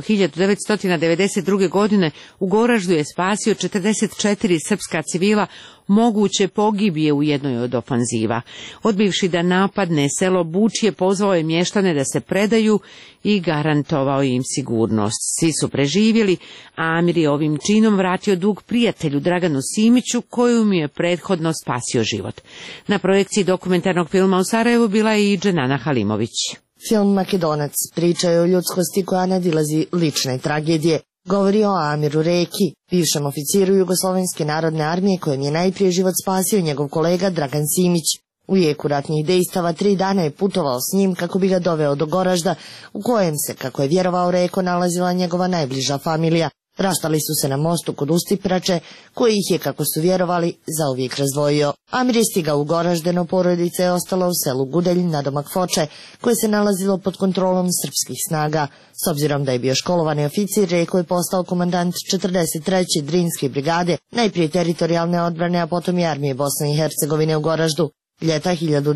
1992. godine u Goraždu je spasio 44 srpska civila moguće pogibije u jednoj od ofanziva. Odbivši da napadne selo Bučje, pozvao je mještane da se predaju i garantovao im sigurnost. Svi su preživjeli, a Amir je ovim činom vratio dug prijatelju Draganu Simiću, koju mu je prethodno spasio život. Na projekciji dokumentarnog filma u Sarajevu bila je i Dženana Halimović. Film Makedonac priča je o ljudskosti koja nadilazi lične tragedije. Govori o Amiru Reki, bivšem oficiru Jugoslovenske narodne armije kojem je najprije život spasio njegov kolega Dragan Simić. U jeku ratnih dejstava 3 dana je putovao s njim kako bi ga doveo do Goražda, u kojem se, kako je vjerovao Reko, nalazila njegova najbliža familija. Rastali su se na mostu kod Ustiprače, koji ih je, kako su vjerovali, zauvijek razdvojio. Amir je stigao u Goraždeno, porodica je ostala u selu Gudelj, nadomak Foče, koje se nalazilo pod kontrolom srpskih snaga. S obzirom da je bio školovani oficir, Reko je postao komandant 43. Drinske brigade, najprije teritorijalne odbrane, a potom i armije Bosne i Hercegovine u Goraždu. Ljeta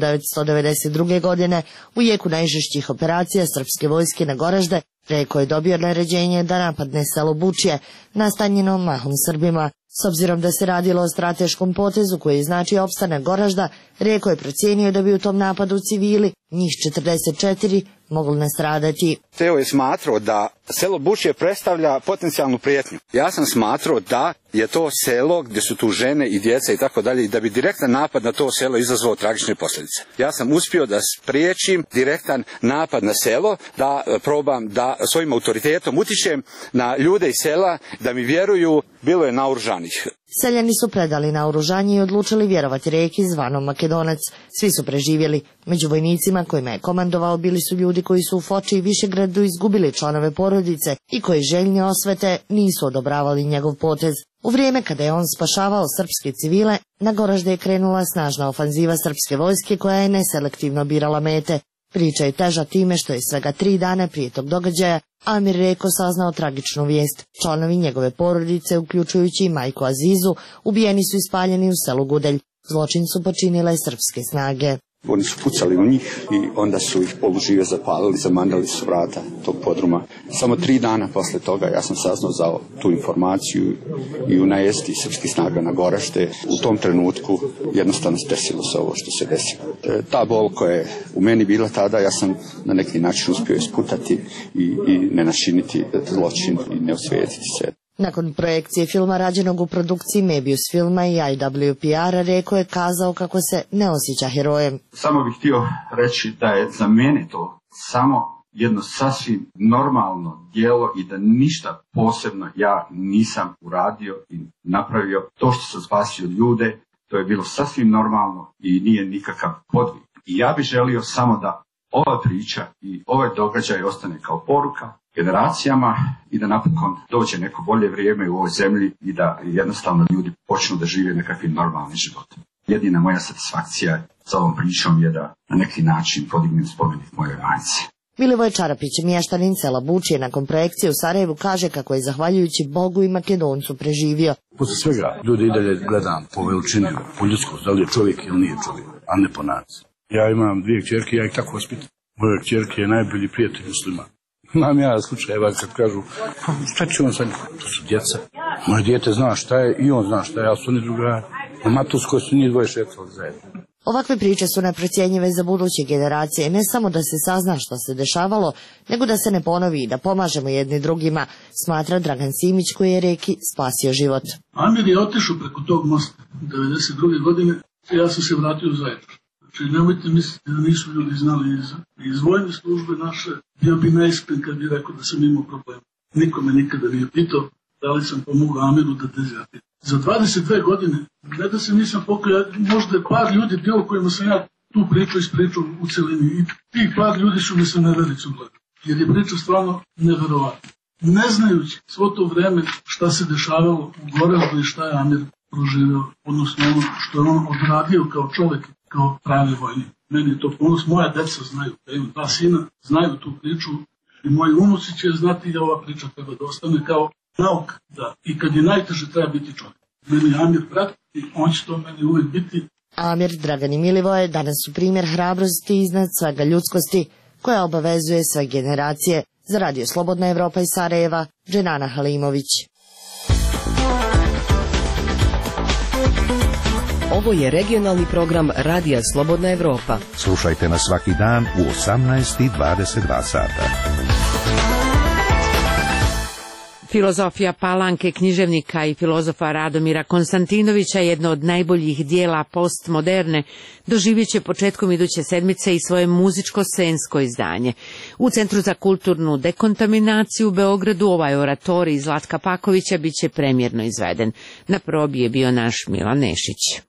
1992. godine, u jeku najžešćih operacija srpske vojske na Goražde, Reko je dobio naređenje da napadne selo Bučje, nastanjeno mahom Srbima. S obzirom da se radilo o strateškom potezu koji znači opstanak Goražda, Reko je procijenio da bi u tom napadu civili, njih 44, mogli nastradati. Teo je smatrao da selo Bučje predstavlja potencijalnu prijetnju. Ja sam smatrao da je to selo gdje su tu žene i djeca i tako dalje i da bi direktan napad na to selo izazvao tragične posljedice. Ja sam uspio da spriječim direktan napad na selo, da probam da svojim autoritetom utičem na ljude iz sela da mi vjeruju, bilo je naoružanih. Seljani su predali naoružanje i odlučili vjerovati Reki zvanom Makedonac. Svi su preživjeli. Među vojnicima kojima je komandovao bili su ljudi koji su u Foči i Višegradu izgubili članove porodice i koji željni osvete nisu odobravali njegov potez. U vrijeme kada je on spašavao srpske civile, na Goražde je krenula snažna ofanziva srpske vojske koja je neselektivno birala mete. Priča je teža time što je svega 3 dana prije tog događaja Amir Reko saznao tragičnu vijest. Članovi njegove porodice, uključujući i majku Azizu, ubijeni su i spaljeni u selu Gudelj. Zločin su počinile srpske snage. Oni su pucali u njih i onda su ih polužive zapalili, zamandali su vrata tog podruma. Samo 3 dana posle toga ja sam saznao za tu informaciju i u najesti srpskih snaga na Goražde. U tom trenutku jednostavno desilo se ovo što se desilo. Ta bol koja je u meni bila tada, ja sam na neki način uspio isputati i ne načiniti zločin i ne osvijetiti se. Nakon projekcije filma rađenog u produkciji Mebius filma i IWPR-a, Reko je kazao kako se ne osjeća herojem. Samo bih htio reći da je za mene to samo jedno sasvim normalno djelo i da ništa posebno ja nisam uradio i napravio. To što sam spasio ljude, to je bilo sasvim normalno i nije nikakav podvig. I ja bih želio samo da ova priča i ovaj događaj ostane kao poruka generacijama i da napokon dođe neko bolje vrijeme u ovoj zemlji i da jednostavno ljudi počnu da žive nekakvim normalnim životom. Jedina moja satisfakcija sa ovom pričom je da na neki način podignem spomenik mojoj majci. Milivoj Čarapić, mještanin sela Bučije, nakon projekcije u Sarajevu kaže kako je zahvaljujući Bogu i Makedoncu preživio. Posle svega ljudi i dalje gledam po veličini, po ljudskosti, da li je čovjek ili nije čovjek, a ne po naciji. Ja imam 2 kćerke, ja ih tako vaspitam. Moja kćerke je najbolji prijatelj muslima. Imam ja slučajeva kad kažu, pa šta će on sad? To su djeca. Moje dijete zna šta je i on zna šta je, ali su oni drugari. Na Matovskoj su njih dvoje šetali zajedno. Ovakve priče su neprocjenjive za buduće generacije, ne samo da se sazna što se dešavalo, nego da se ne ponovi i da pomažemo jedni drugima, smatra Dragan Simić koji je Reki spasio život. Amir je otišao preko tog mosta 92. godine i ja sam se vratio u Zaječar. Znači, nemojte misliti da nisu ljudi znali iz vojne službe naše, bio bi neiskren kad bi rekao da sam imao problem. Niko me nikada nije pitao da li sam pomogao Amiru da dezertira. Za 22 godine, ne da se nisam pokajao, možda je par ljudi bilo kojima sam ja tu priču ispričao u celini. I tih par ljudi su mi se nevericu gledali. Jer je priča stvarno neverovatna. Ne znajući svo to vreme šta se dešavalo u Goraždu i šta je Amir proživeo, odnosno ono što je on odradio kao čovjek, kao pravi vojnik. Meni je to ponos, moja deca znaju, da imam 2 sina, znaju tu priču i moji unuci će znati da ova priča treba da ostane kao nauk, da i kad je najteže treba biti čovjek. Meni je Amir brat i on će to meni uvijek biti. Amir, Dragan i Milivoje danas su primjer hrabrosti iznad svega ljudskosti koja obavezuje sve generacije. Za Radio Slobodna Evropa iz Sarajeva, Dženana Halimović. Ovo je regionalni program Radija Slobodna Evropa. Slušajte nas svaki dan u 18:22 sata. Filozofija Palanke, književnika i filozofa Radomira Konstantinovića, jedno od najboljih dijela postmoderne, doživjet će početkom iduće sedmice i svoje muzičko-scensko izdanje. U Centru za kulturnu dekontaminaciju u Beogradu ovaj oratorij Zlatka Pakovića bit će premjerno izveden. Na probi je bio naš Milan Nešić.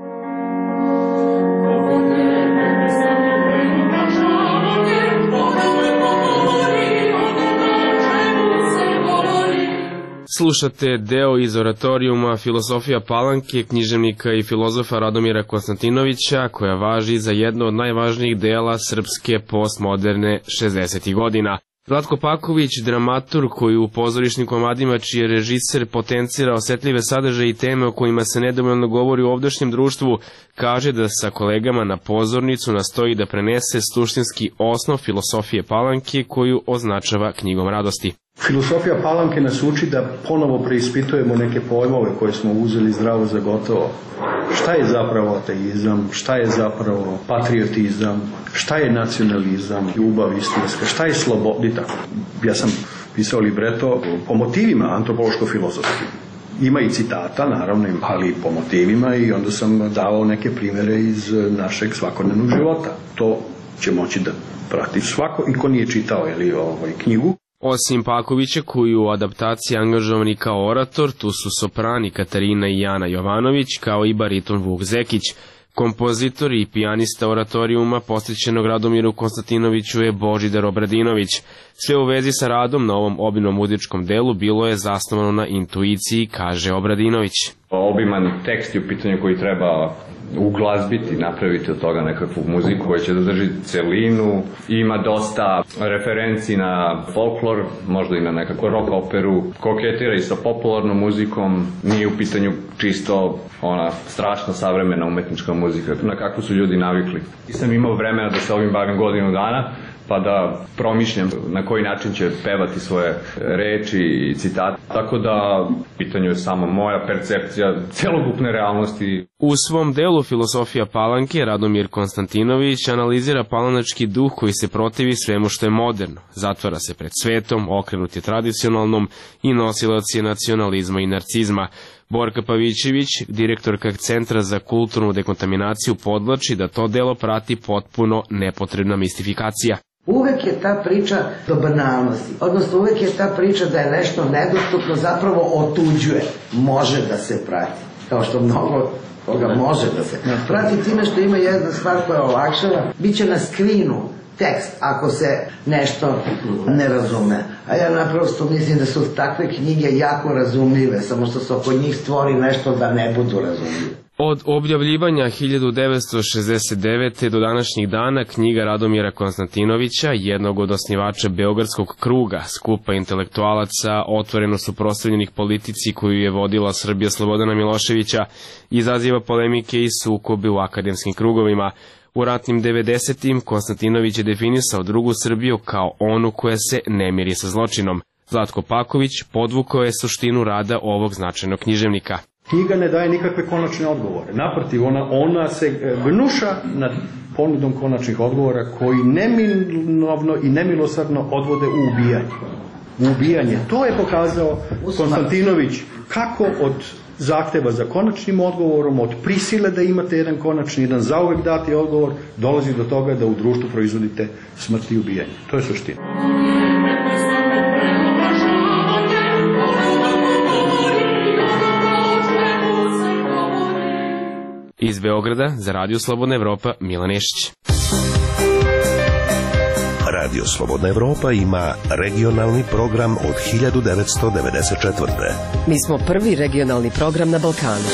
Slušate deo iz oratorijuma Filozofija Palanke, književnika i filozofa Radomira Konstantinovića, koja važi za jedno od najvažnijih dela srpske postmoderne 60. godina. Zlatko Paković, dramaturg koji u pozorišnim komadima čiji je režiser potencira osetljive sadržaje i teme o kojima se nedovoljno govori u ovdašnjem društvu, kaže da sa kolegama na pozornicu nastoji da prenese suštinski osnov filozofije Palanke koju označava knjigom radosti. Filosofija Palanke nas uči da ponovo preispitujemo neke pojmove koje smo uzeli zdravo za gotovo. Šta je zapravo ateizam, šta je zapravo patriotizam, šta je nacionalizam, ljubav istinska, šta je slobodita. Ja sam pisao libreto po motivima antropološko-filozofskim. Ima i citata, naravno, ali i po motivima i onda sam dao neke primjere iz našeg svakodnevnog života. To će moći da prati svako i ko nije čitao knjigu. Osim Pakovića, koji u adaptaciji angažovani kao orator, tu su soprani Katarina i Jana Jovanović, kao i bariton Vuk Zekić. Kompozitor i pijanista oratorijuma posvećenog Radomiru Konstantinoviću je Božidar Obradinović. Sve u vezi sa radom na ovom obimnom muzičkom delu bilo je zasnovano na intuiciji, kaže Obradinović. Obiman tekst je u pitanju koji treba uglazbiti, napraviti od toga nekakvu muziku koja će da drži celinu. Ima dosta referenci na folklor, možda i na nekakvu rock operu, koketira i sa popularnom muzikom, nije u pitanju čisto ona strašno savremena umetnička muzika, na kakvu su ljudi navikli. Nisam imao vremena da se ovim bavim godinu dana, pa da promišljam na koji način će pevati svoje reči i citate. Tako da, pitanju je samo moja percepcija celokupne realnosti. U svom delu Filosofija Palanke Radomir Konstantinović analizira palanački duh koji se protivi svemu što je moderno, zatvara se pred svetom, okrenut je tradicionalnom i nosilac je nacionalizma i narcizma. Borka Pavićević, direktorka Centra za kulturnu dekontaminaciju, podvlači da to delo prati potpuno nepotrebna mistifikacija. Uvek je ta priča do banalnosti, odnosno uvek je ta priča da je nešto nedostupno, zapravo otuđuje, može da se prati, kao što mnogo toga može da se prati time što ima jedna stvar koja olakšava, bit će na skrinu tekst ako se nešto ne razume. A ja naprosto mislim da su takve knjige jako razumljive, samo što se oko njih stvori nešto da ne budu razumljive. Od objavljivanja 1969. do današnjih dana knjiga Radomira Konstantinovića, jednog od osnivača Beogradskog kruga, skupa intelektualaca otvoreno suprotstavljenih politici koju je vodila Srbija Slobodana Miloševića, izaziva polemike i sukobe u akademskim krugovima. U ratnim 90-im Konstantinović je definisao drugu Srbiju kao onu koja se ne miri sa zločinom. Zlatko Paković podvukao je suštinu rada ovog značajnog književnika. Knjiga ne daje nikakve konačne odgovore. Naprotiv, ona se gnuša nad ponudom konačnih odgovora koji neminovno i nemilosrdno odvode u ubijanje. To je pokazao Konstantinović kako od zahteva za konačnim odgovorom, od prisile da imate jedan konačni, jedan zauvek dati odgovor, dolazi do toga da u društvu proizvodite smrt i ubijanje. To je suština. Iz Beograda za Radio Slobodna Evropa Milan Nešić. Radio Slobodna Evropa ima regionalni program od 1994. Mi smo prvi regionalni program na Balkanu.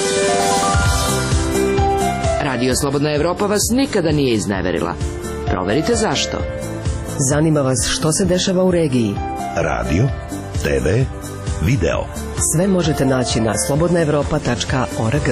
Radio Slobodna Evropa vas nikada nije izneverila. Proverite zašto. Zanima vas što se dešava u regiji. Radio, TV, video. Sve možete naći na slobodnaevropa.org.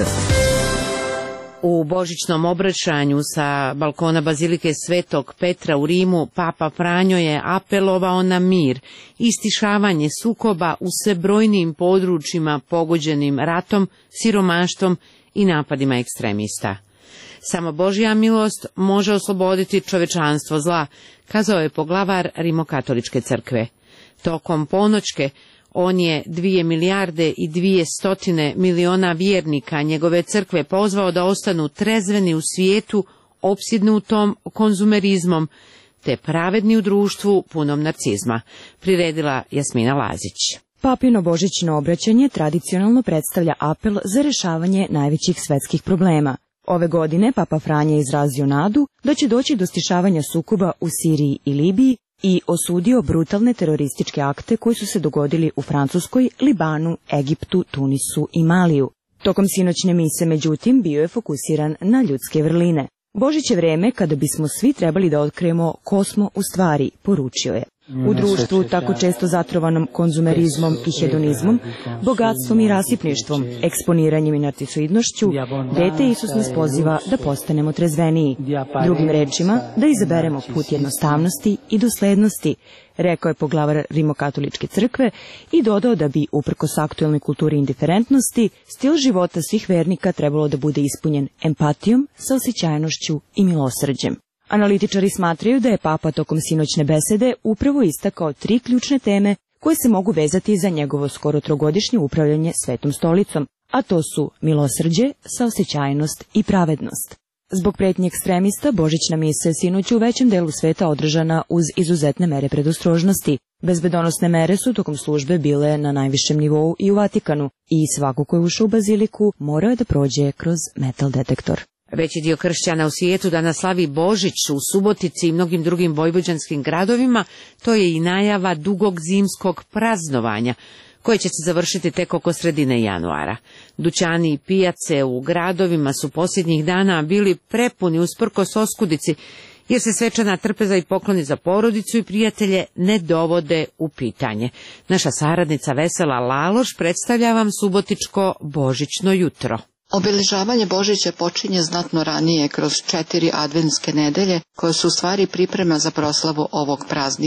U božićnom obraćanju sa balkona Bazilike Svetog Petra u Rimu, Papa Franjo je apelovao na mir i stišavanje sukoba u svebrojnim područjima pogođenim ratom, siromaštvom i napadima ekstremista. Samo Božja milost može osloboditi čovečanstvo zla, kazao je poglavar Rimokatoličke crkve. Tokom ponoćke on je 2 milijarde i 200 miliona vjernika njegove crkve pozvao da ostanu trezveni u svijetu, opsjednutom konzumerizmom, te pravedni u društvu punom narcizma, priredila Jasmina Lazić. Papino božićno obraćanje tradicionalno predstavlja apel za rješavanje najvećih svetskih problema. Ove godine Papa Franje je izrazio nadu da će doći do stišavanja sukoba u Siriji i Libiji i osudio brutalne terorističke akte koji su se dogodili u Francuskoj, Libanu, Egiptu, Tunisu i Maliju. Tokom sinoćne mise, međutim, bio je fokusiran na ljudske vrline. Božić je vreme kada bismo svi trebali da otkrijemo ko smo u stvari, poručio je. U društvu tako često zatrovanom konzumerizmom i hedonizmom, bogatstvom i rasipništvom, eksponiranjem i narcisoidnošću, dete Isus nas poziva da postanemo trezveniji. Drugim rečima, da izaberemo put jednostavnosti i doslednosti, rekao je poglavar Rimokatoličke crkve i dodao da bi, uprkos aktuelnoj kulturi indiferentnosti, stil života svih vernika trebalo da bude ispunjen empatijom, saosećajnošću i milosrđem. Analitičari smatraju da je Papa tokom sinoćne besede upravo istakao 3 ključne teme koje se mogu vezati za njegovo skoro 3-godišnje upravljanje Svetom stolicom, a to su milosrđe, saosećajnost i pravednost. Zbog pretnje ekstremista, božićna misa je sinoć u većem delu sveta održana uz izuzetne mere predostrožnosti. Bezbedonosne mere su tokom službe bile na najvišem nivou i u Vatikanu i svako ko je ušao u baziliku morao je da prođe kroz metal detektor. Veći dio kršćana u svijetu danas slavi Božić u Subotici i mnogim drugim vojvođanskim gradovima. To je i najava dugog zimskog praznovanja, koje će se završiti tek oko sredine januara. Dućani i pijace u gradovima su posljednjih dana bili prepuni usprkos oskudici, jer se svečana trpeza i pokloni za porodicu i prijatelje ne dovode u pitanje. Naša saradnica Vesela Laloš predstavlja vam subotičko božićno jutro. Obeležavanje Božića počinje znatno ranije kroz 4 adventske nedelje, koje su u stvari priprema za proslavu ovog praznika,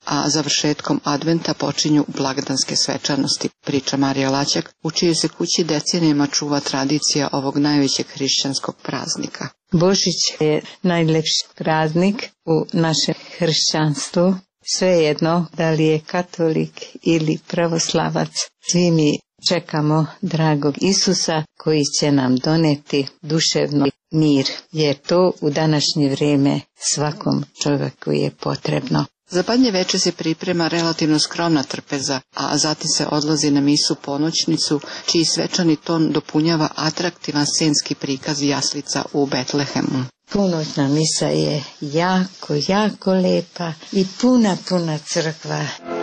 a završetkom adventa počinju blagdanske svečanosti, priča Marija Laćak, u čijoj se kući decenijama čuva tradicija ovog najvećeg hrišćanskog praznika. Božić je najlepši praznik u našem hrišćanstvu. Svejedno da li je katolik ili pravoslavac, svi mi čekamo dragog Isusa koji će nam doneti duševno mir, jer to u današnje vrijeme svakom čovjeku je potrebno. Za Badnje veče se priprema relativno skromna trpeza, a zatim se odlazi na misu ponoćnicu, čiji svečani ton dopunjava atraktivan scenski prikaz jaslica u Betlehemu. Ponoćna misa je jako lepa i puna crkva.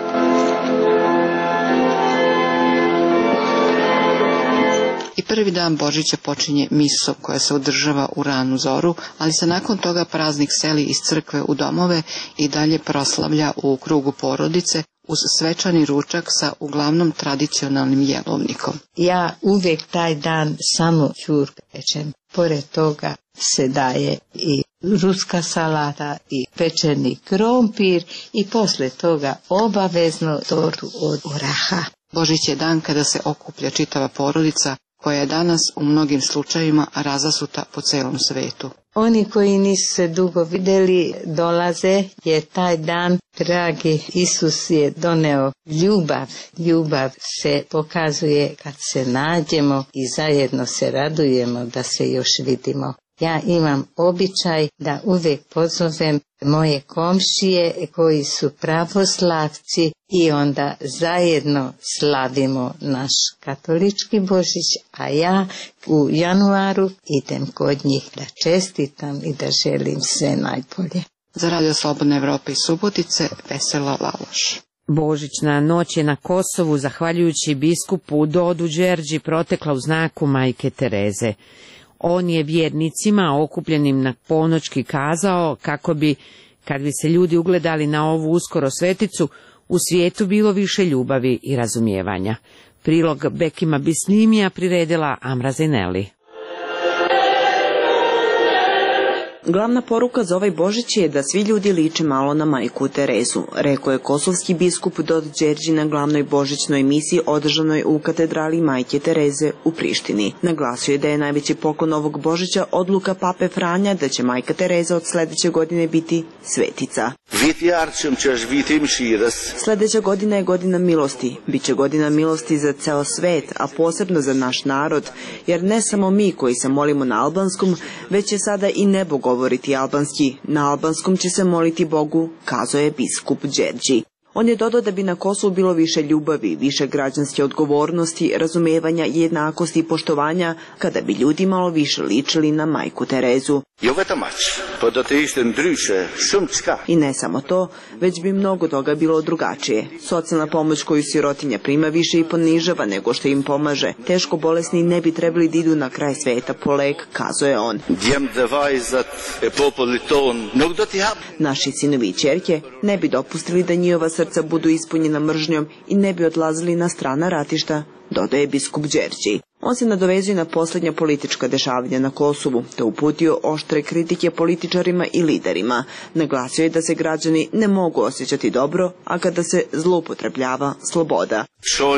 I prvi dan Božića počinje miso koja se održava u ranu zoru, ali se nakon toga praznik seli iz crkve u domove i dalje proslavlja u krugu porodice uz svečani ručak sa uglavnom tradicionalnim jelovnikom. Ja uvijek taj dan samo ćurke pečem. Pored toga se daje i ruska salata i pečeni krompir i posle toga obavezno tortu od oraha. Božić je dan kada se okuplja čitava porodica, koja je danas u mnogim slučajevima razasuta po celom svetu. Oni koji nisu se dugo vidjeli dolaze, jer taj dan dragi Isus je doneo ljubav. Ljubav se pokazuje kad se nađemo i zajedno se radujemo da se još vidimo. Ja imam običaj da uvijek pozovem moje komšije koji su pravoslavci i onda zajedno slavimo naš katolički Božić, a ja u januaru idem kod njih da čestitam i da želim sve najbolje. Za Radio Slobodne Evrope iz Subotice, Vesela Laloš. Božićna noć je na Kosovu, zahvaljujući biskupu Dodu Đerđi, protekla u znaku Majke Tereze. On je vjernicima okupljenim na ponoćki kazao kako bi, kad bi se ljudi ugledali na ovu uskoro sveticu, u svijetu bilo više ljubavi i razumijevanja. Prilog Bekima Bislimija priredila Amra Zineli. Glavna poruka za ovaj Božić je da svi ljudi liče malo na Majku Terezu, rekao je kosovski biskup Dod Đerđi na glavnoj božićnoj misiji održanoj u katedrali Majke Tereze u Prištini. Naglasio je da je najveći poklon ovog Božića odluka pape Franja da će Majka Tereza od sljedeće godine biti svetica. Sljedeća godina je godina milosti. Biće godina milosti za ceo svet, a posebno za naš narod, jer ne samo mi koji se molimo na albanskom, već je sada i nebo govoriti albanski. Na albanskom će se moliti Bogu, kazao je biskup Đerđi. On je dodao da bi na Kosovu bilo više ljubavi, više građanske odgovornosti, razumevanja, jednakosti i poštovanja, kada bi ljudi malo više ličili na Majku Terezu. I ne samo to, već bi mnogo toga bilo drugačije. Socijalna pomoć koju sirotinja prima više i ponižava nego što im pomaže. Teško bolesni ne bi trebali da idu na kraj sveta po lek, kazao je on. Naši sinovi i ćerke ne bi dopustili da njihova srca budu ispunjena mržnjom i ne bi odlazili na strana ratišta, dodaje biskup Đerđi. On se nadovezuje na posljednja politička dešavanja na Kosovu, te uputio oštre kritike političarima i liderima. Naglasio je da se građani ne mogu osjećati dobro, a kada se zloupotrebljava sloboda.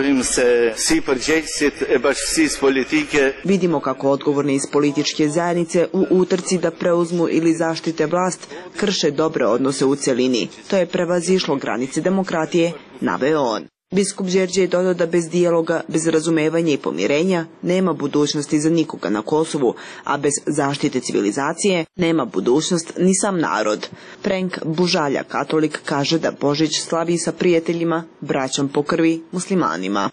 Vidimo kako odgovorni iz političke zajednice u utrci da preuzmu ili zaštite vlast krše dobre odnose u cjelini. To je prevazišlo granice demokratije, naveo on. Biskup Đerđi je dodao da bez dijaloga, bez razumevanja i pomirenja nema budućnosti za nikoga na Kosovu, a bez zaštite civilizacije nema budućnost ni sam narod. Prenk Bužalja, katolik, kaže da Božić slavi sa prijateljima, braćom po krvi, muslimanima.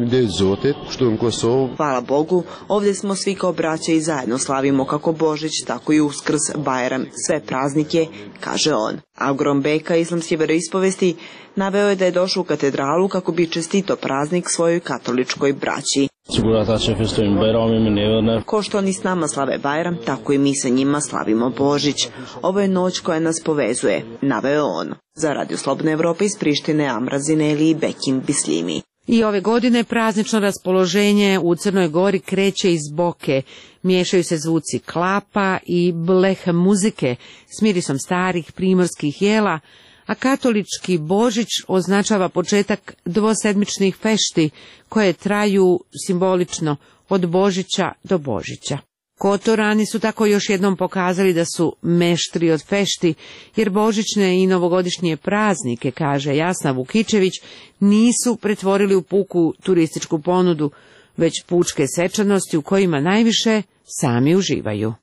Hvala Bogu, ovdje smo svi kao braća i zajedno slavimo kako Božić, tako i Uskrs, Bajram, sve praznike, kaže on. Agrom Beka, islamske veroispovesti, naveo je da je došao u katedralu kako bi čestito praznik svojoj katoličkoj braći. Ko što oni s nama slave Bajram, tako i mi sa njima slavimo Božić. Ovo je noć koja nas povezuje, naveo on. Za Radio Slobodne Evrope iz Prištine, Amra Zineli i Bekim Bislimi. I ove godine praznično raspoloženje u Crnoj Gori kreće iz Boke. Miješaju se zvuci klapa i bleh muzike s mirisom starih primorskih jela, a katolički Božić označava početak dvosedmičnih fešti koje traju simbolično od Božića do Božića. Kotorani su tako još jednom pokazali da su meštri od fešti, jer božićne i novogodišnje praznike, kaže Jasna Vukičević, nisu pretvorili u puku turističku ponudu, već pučke svečanosti u kojima najviše sami uživaju.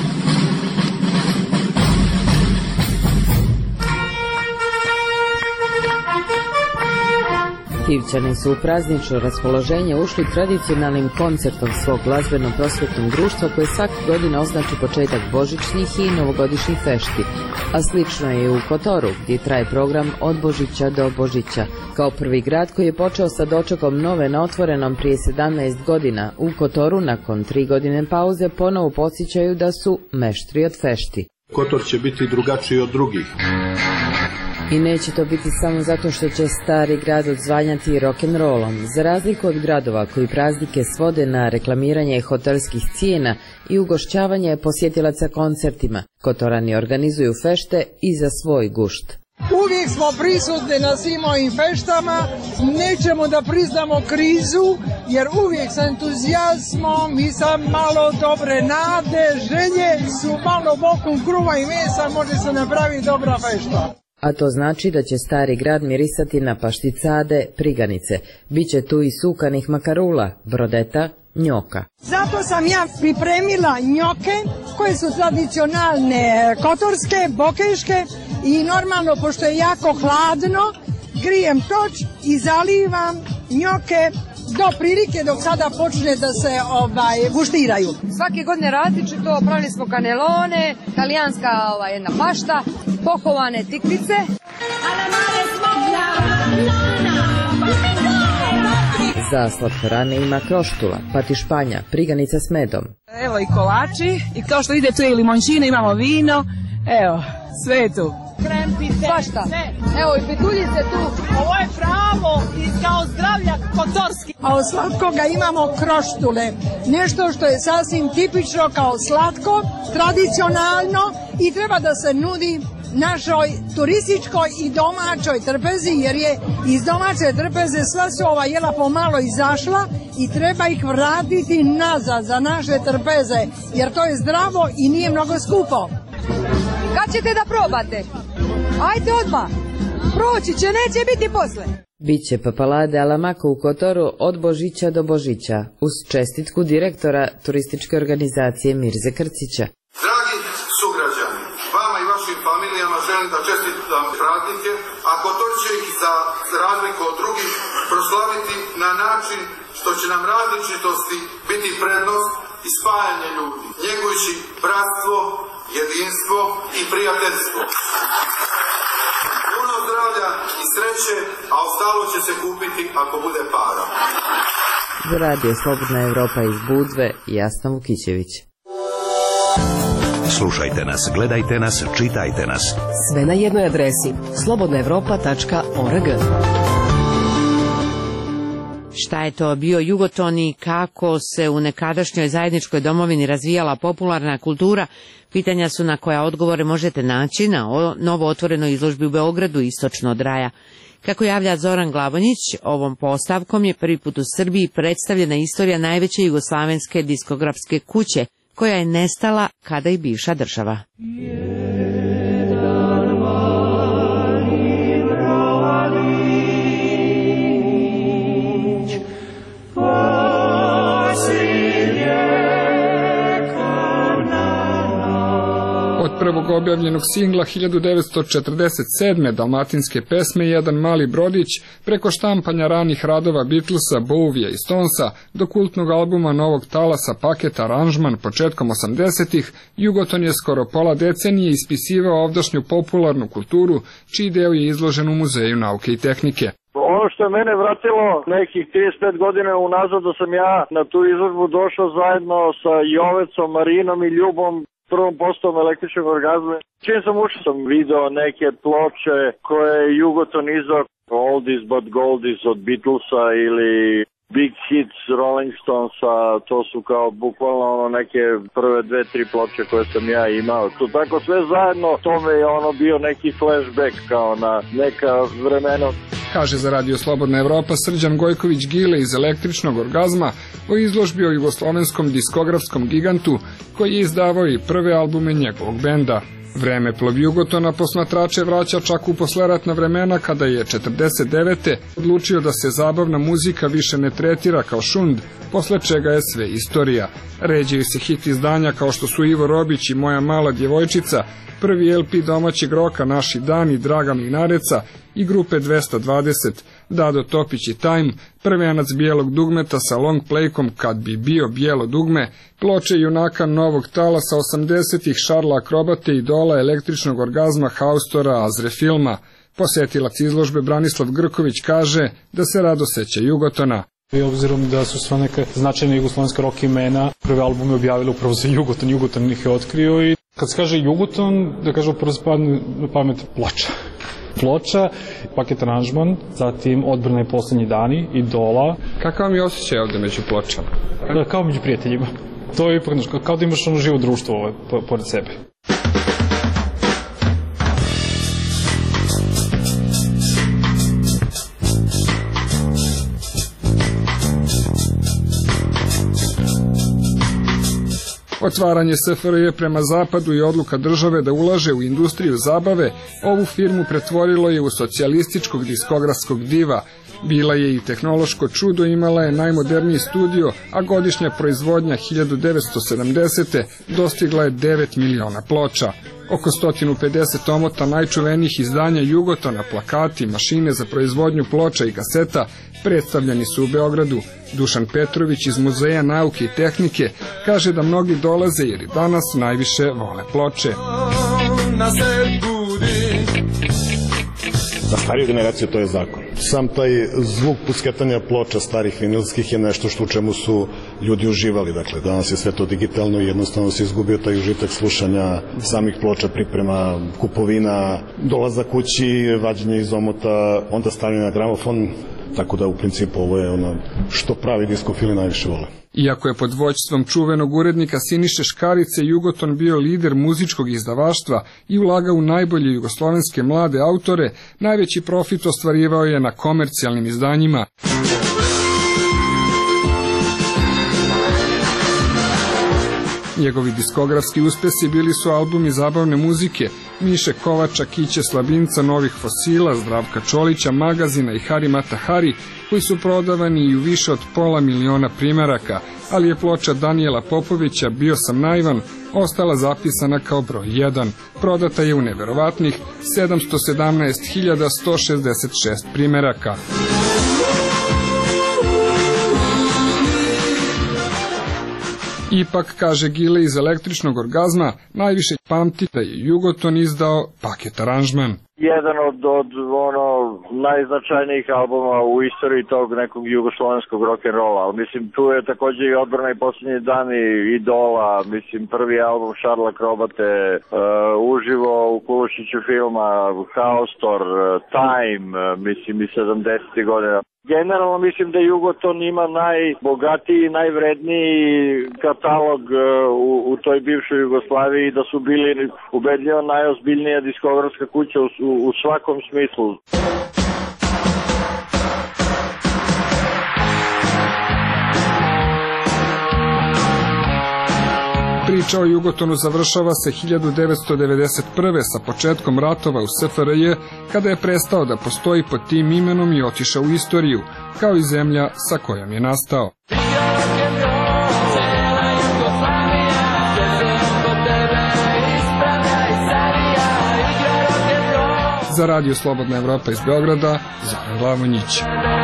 Tivčani su u praznično raspoloženje ušli tradicionalnim koncertom svog glazbeno-prosvetnog društva koje svake godine označi početak božićnih i novogodišnjih fešti, a slično je i u Kotoru, gdje traje program od Božića do Božića. Kao prvi grad koji je počeo sa dočekom nove na otvorenom prije 17 godina, u Kotoru nakon 3 godine pauze ponovo podsjećaju da su meštri od fešti. Kotor će biti drugačiji od drugih. I neće to biti samo zato što će stari grad odzvanjati rock'n'rollom. Za razliku od gradova koji praznike svode na reklamiranje hotelskih cijena i ugošćavanje posjetilaca koncertima, Kotorani organizuju fešte i za svoj gušt. Uvijek smo prisutni na svim ovim feštama, nećemo da priznamo krizu, jer uvijek sa entuzijazmom i sa malo dobre nade, želje su malo bokom kruva i mesa, može se napraviti dobra fešta. A to znači da će stari grad mirisati na pašticade, priganice. Biće tu i sukanih makarula, brodeta, njoka. Zato sam ja pripremila njoke koje su tradicionalne kotorske, bokeške i normalno, pošto je jako hladno, grijem toč i zalivam njoke do prilike dok sada počne da se guštiraju. Svake godine različito, pravili smo kanelone, talijanska jedna pašta, pohovane tikvice. Za slatkorane ima kroštula, patišpanja, priganica s medom. Evo i kolači, i kao što ide tu je i limončina, imamo vino, evo, sve je tu. Krempice, svašta. Evo i petuljice tu. Ovo je pravo kao zdravlja kotorski. A od slatkoga imamo kroštule. Nešto što je sasvim tipično kao slatko, tradicionalno i treba da se nudi našoj turističkoj i domaćoj trpezi, jer je iz domaće trpeze sva su ova jela pomalo izašla i treba ih vratiti nazad za naše trpeze, jer to je zdravo i nije mnogo skupo. Kad ćete da probate? Ajde odmah, proći će, neće biti posle. Biće papalade alamako u Kotoru od Božića do Božića, uz čestitku direktora turističke organizacije Mirze Krcića. Dragi sugrađani, vama i vašim familijama želim da čestitam praznike, a Kotor će ih za razliku od drugih proslaviti na način što će nam različitosti biti prednost i spajanje ljudi, njegujući bratstvo, jedinstvo i prijateljstvo. Puno zdravlja i sreće, a ostalo će se kupiti ako bude para. Za Radio Slobodna Evropa iz Budve, Jasna Vukičević. Slušajte nas, gledajte nas, čitajte nas. Sve na jednoj adresi slobodnaevropa.org. Šta je to bio Jugoton i kako se u nekadašnjoj zajedničkoj domovini razvijala popularna kultura, pitanja su na koja odgovore možete naći na novo otvorenoj izložbi u Beogradu, istočno od Raja. Kako javlja Zoran Glavonjić, ovom postavkom je prvi put u Srbiji predstavljena istorija najveće jugoslavenske diskografske kuće, koja je nestala kada i bivša država. Od prvog objavljenog singla 1947. dalmatinske pesme Jedan mali brodić, preko štampanja ranih radova Beatlesa, Bowieja i Stonesa, do kultnog albuma Novog talasa Paket aranžman početkom 80-ih, Jugoton je skoro pola decenije ispisivao ovdašnju popularnu kulturu, čiji deo je izložen u Muzeju nauke i tehnike. Ono što je mene vratilo nekih 35 godina unazad, da sam ja na tu izložbu došao zajedno sa Jovecom, Marinom i Ljubom, prvom postavom električnog orgazma. Čim sam ušao sam video neke ploče koje je Jugoton izdao, Oldies but Goldies od Beatlesa ili Big Hits, Rolling Stonesa, to su kao bukvalno ono neke prve 2-3 ploče koje sam ja imao. To tako sve zajedno, to me je ono bio neki flashback kao na neka vremena. Kaže za Radio Slobodna Evropa Srđan Gojković Gile iz Električnog orgazma o izložbi o jugoslovenskom diskografskom gigantu koji je izdavao i prve albume njegovog benda. Vremeplov Jugotona posmatrače vraća čak u posleratna vremena kada je 49. odlučio da se zabavna muzika više ne tretira kao šund, posle čega je sve istorija. Ređaju se hit izdanja kao što su Ivo Robić i Moja mala djevojčica, prvi LP domaćeg roka Naši dani Draga Mlinareca i grupe 220, Dado Topić i Time, prvenac bijelog dugmeta sa long playkom Kad bi bio bijelo dugme, ploče junaka novog talasa 80-ih Šarla Akrobate, idola Električnog orgazma, Haustora, Azre filma. Posetilac izložbe Branislav Grković kaže da se rado seća Jugotona. I obzirom da su sva neka značajna jugoslovenska rock imena prve albume objavili upravo za Jugoton, Jugoton ih je otkrio i kad se kaže Jugoton, da kažu prvo spadne na pamet ploča, paket aranžman, zatim Odbrana i poslednji dani, Idola. Kakav vam je osjećaj ovde među pločama? Da, kao među prijateljima. To je ipak, kao da imaš ono živo društvo pored sebe. Otvaranje SFRJ prema zapadu i odluka države da ulaže u industriju zabave, ovu firmu pretvorilo je u socijalističkog diskografskog diva. Bila je i tehnološko čudo, imala je najmoderniji studio, a godišnja proizvodnja 1970. dostigla je 9 miliona ploča. Oko 150 omota najčuvenijih izdanja Jugotona, plakati, mašine za proizvodnju ploča i kaseta predstavljeni su u Beogradu. Dušan Petrović iz Muzeja nauke i tehnike kaže da mnogi dolaze jer i danas najviše vole ploče. Za stariju generaciju to je zakon. Sam taj zvuk pusketanja ploča starih vinilskih je nešto što u čemu su ljudi uživali. Dakle, danas je sve to digitalno i jednostavno se izgubio taj užitak slušanja samih ploča, priprema, kupovina, dolazak kući, vađenje iz omota, onda stavljanje na gramofon. Tako da u principu ovo je ono što pravi diskofili najviše vole. Iako je pod vođstvom čuvenog urednika Siniše Škarice Jugoton bio lider muzičkog izdavaštva i ulagao u najbolje jugoslovenske mlade autore, najveći profit ostvarivao je na komercijalnim izdanjima. Njegovi diskografski uspesi bili su albumi zabavne muzike Miše Kovača, Kiće Slabinca, Novih fosila, Zdravka Čolića, Magazina i Hari Mata Hari, koji su prodavani i u više od 500.000 primeraka, ali je ploča Danijela Popovića Bio sam naivan ostala zapisana kao broj 1. Prodata je u neverovatnih 717.166 primeraka. Ipak, kaže Gile iz Električnog orgazma, najviše pamti da je Jugoton izdao paket aranžman. Jedan od najznačajnijih albuma u istoriji tog nekog jugoslovenskog rock'n'rolla, ali mislim tu je također i Odbrana i poslednji dani, Idola, mislim prvi album Šarla Akrobate, uživo u Kulušiću filma, Haustor, Time, mislim i 70. godina. Generalno mislim da Jugoton ima najbogatiji, najvredniji katalog u toj bivšoj Jugoslaviji i da su bili ubedljivo najozbiljnija diskografska kuća u svakom smislu. Priča o Jugotonu završava se 1991. sa početkom ratova u SFRJ, kada je prestao da postoji pod tim imenom i otišao u istoriju, kao i zemlja sa kojom je nastao. Za Radio Slobodna Evropa iz Beograda, Zoran Glavonjić.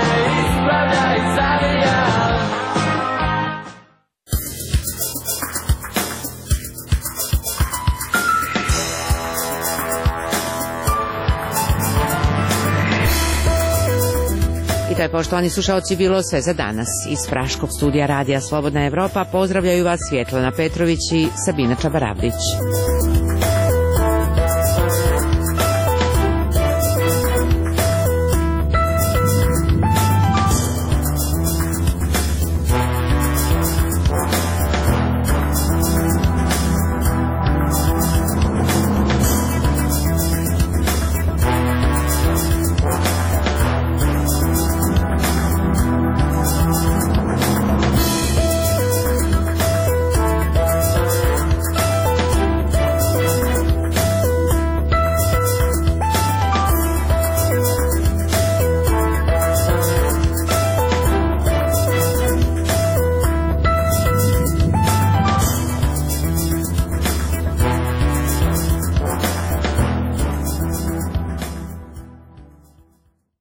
I to je, poštovani slušaoci, bilo sve za danas. Iz Praškog studija Radija Slobodna Evropa pozdravljaju vas Svjetlana Petrović i Sabina Čabarabdić.